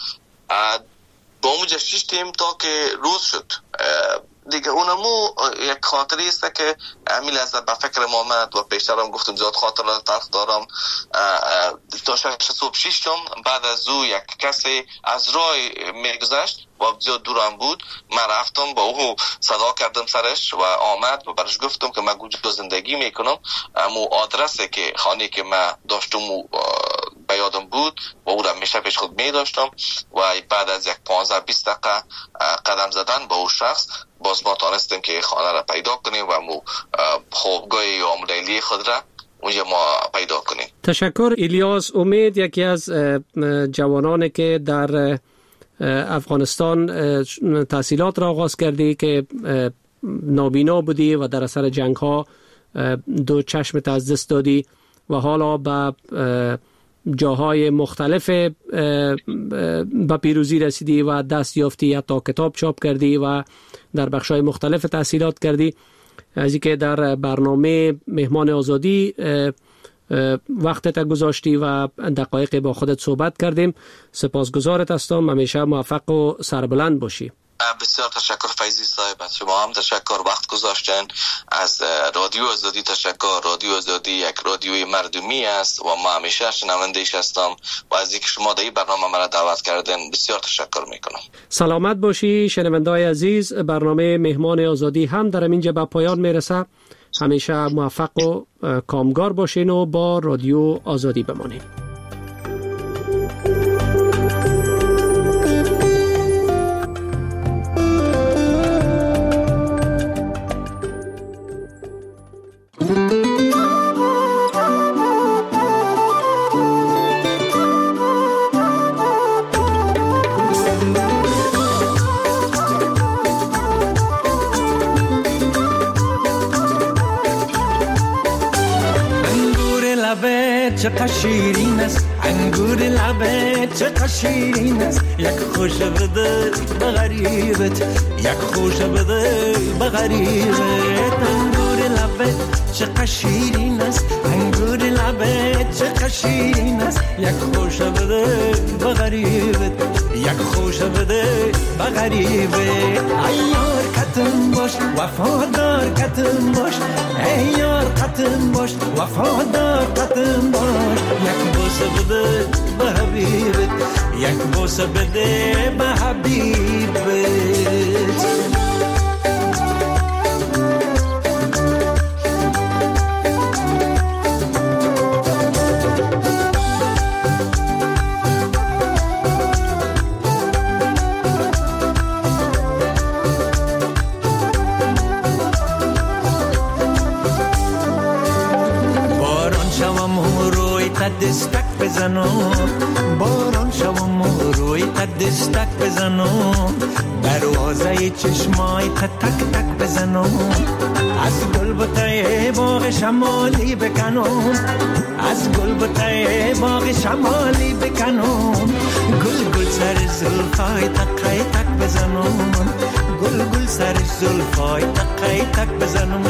با اونجا شیشتیم تا که روز شد دیگه. اونمو یک خاطری است که امیل از به فکر ما آمد و پیشترم گفتم زیاد خاطرات تلخ دارم. تا صبح شیشتم بعد از او یک کسی از راه میگذشت و زیاد دورم بود. من رفتم با او صدا کردم سرش و آمد و برش گفتم که من کجا زندگی میکنم. امو آدرسی که خانه که من داشتم به یادم بود و او را میشه پیش خود میداشتم و بعد از یک 15-20 دقیقه قدم زدن با او شخص باز ما تانستیم که خانه را پیدا کنیم و مو خوابگاه یا لیلی خود را اونجا ما پیدا کنیم. تشکر. الیاس امید یکی از جوانانی که در افغانستان تحصیلات را آغاز کردی که نابینا بودی و در اثر جنگ ها دو چشمت از دست دادی و حالا به جاهای مختلف به پیروزی رسیدی و دست یافتی، حتی کتاب چاپ کردی و در بخش‌های مختلف تحصیلات کردی. از اینکه در برنامه مهمان آزادی وقتت گذاشتی و دقایق با خودت صحبت کردیم، سپاسگزارت هستم. همیشه موفق و سربلند باشی. بسیار تشکر فیضی صاحب، از شما هم تشکر وقت گذاشتن. از رادیو آزادی تشکر. رادیو آزادی یک رادیوی مردمی است و ما همیشه شنونده‌اش هستم و از اینکه شما در این برنامه مرا دعوت کردن بسیار تشکر میکنم. سلامت باشی شنونده‌های عزیز. برنامه مهمان آزادی هم در اینجا به پایان میرسه. همیشه موفق و کامگار باشین و با رادیو آزادی بمانین. چقدر شیرین است انگور لبت، چقدر شیرین است یک خوش بده به غریبت، یک خوش بده به غریبت. انگور لبت چقدر شیرین است انگور لبت، چقدر شیرین است یک خوش بده به غریبت، یک خوش بده به غریبت. ایار کتم باش وفادار کتم باش، ایار کتم باش وفادار کتم باش. یک بوسه بده به حبیبت، یک بوسه بده به حبیبت. دستک بزنم باران شوم و روی دستک بزنم، دروازه چشمای تک تک بزنم، از گلبته باغ شمالی بکنم، از گلبته باغ شمالی بکنم، گل گل سر زلفای تک تک بزنم، گل گل سر زلفای تک تک بزنم.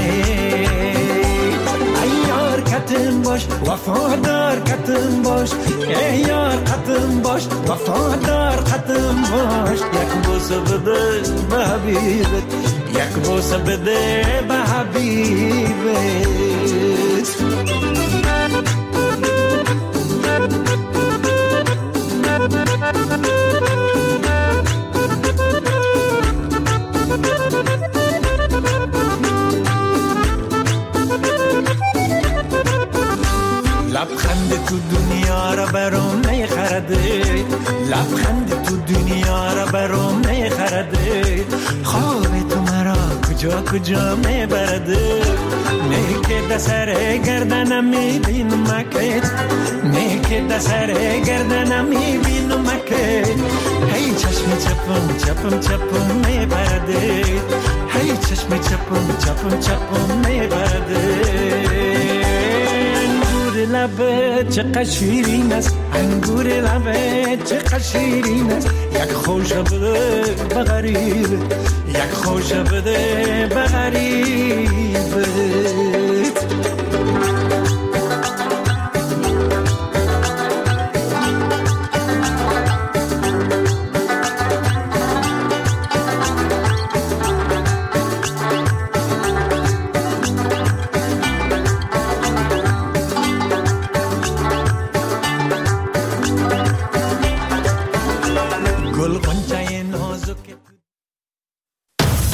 ایار کتم باش وفادار کتم باش، ایار کتم باش وفادار کتم باش. یک بوسه بده به حبیبت، یک بوسه بده به حبیبت. لبخند تو دنیا را برام میخرده، لبخند تو دنیا را برام میخرده، خواب تو مرا کجا کجا میبرده. نیکه دسر گردنم میبینم که، نیکه دسر گردنم میبینم که، هی چشم چپم چپم چپم میبرده، هی چشم چپم چپم چپم میبرده. انگور لبت چقدر شیرین است، انگور لبت چقدر شیرین است. یک خوشه بده به غریبه، یک خوشه بده به غریبه.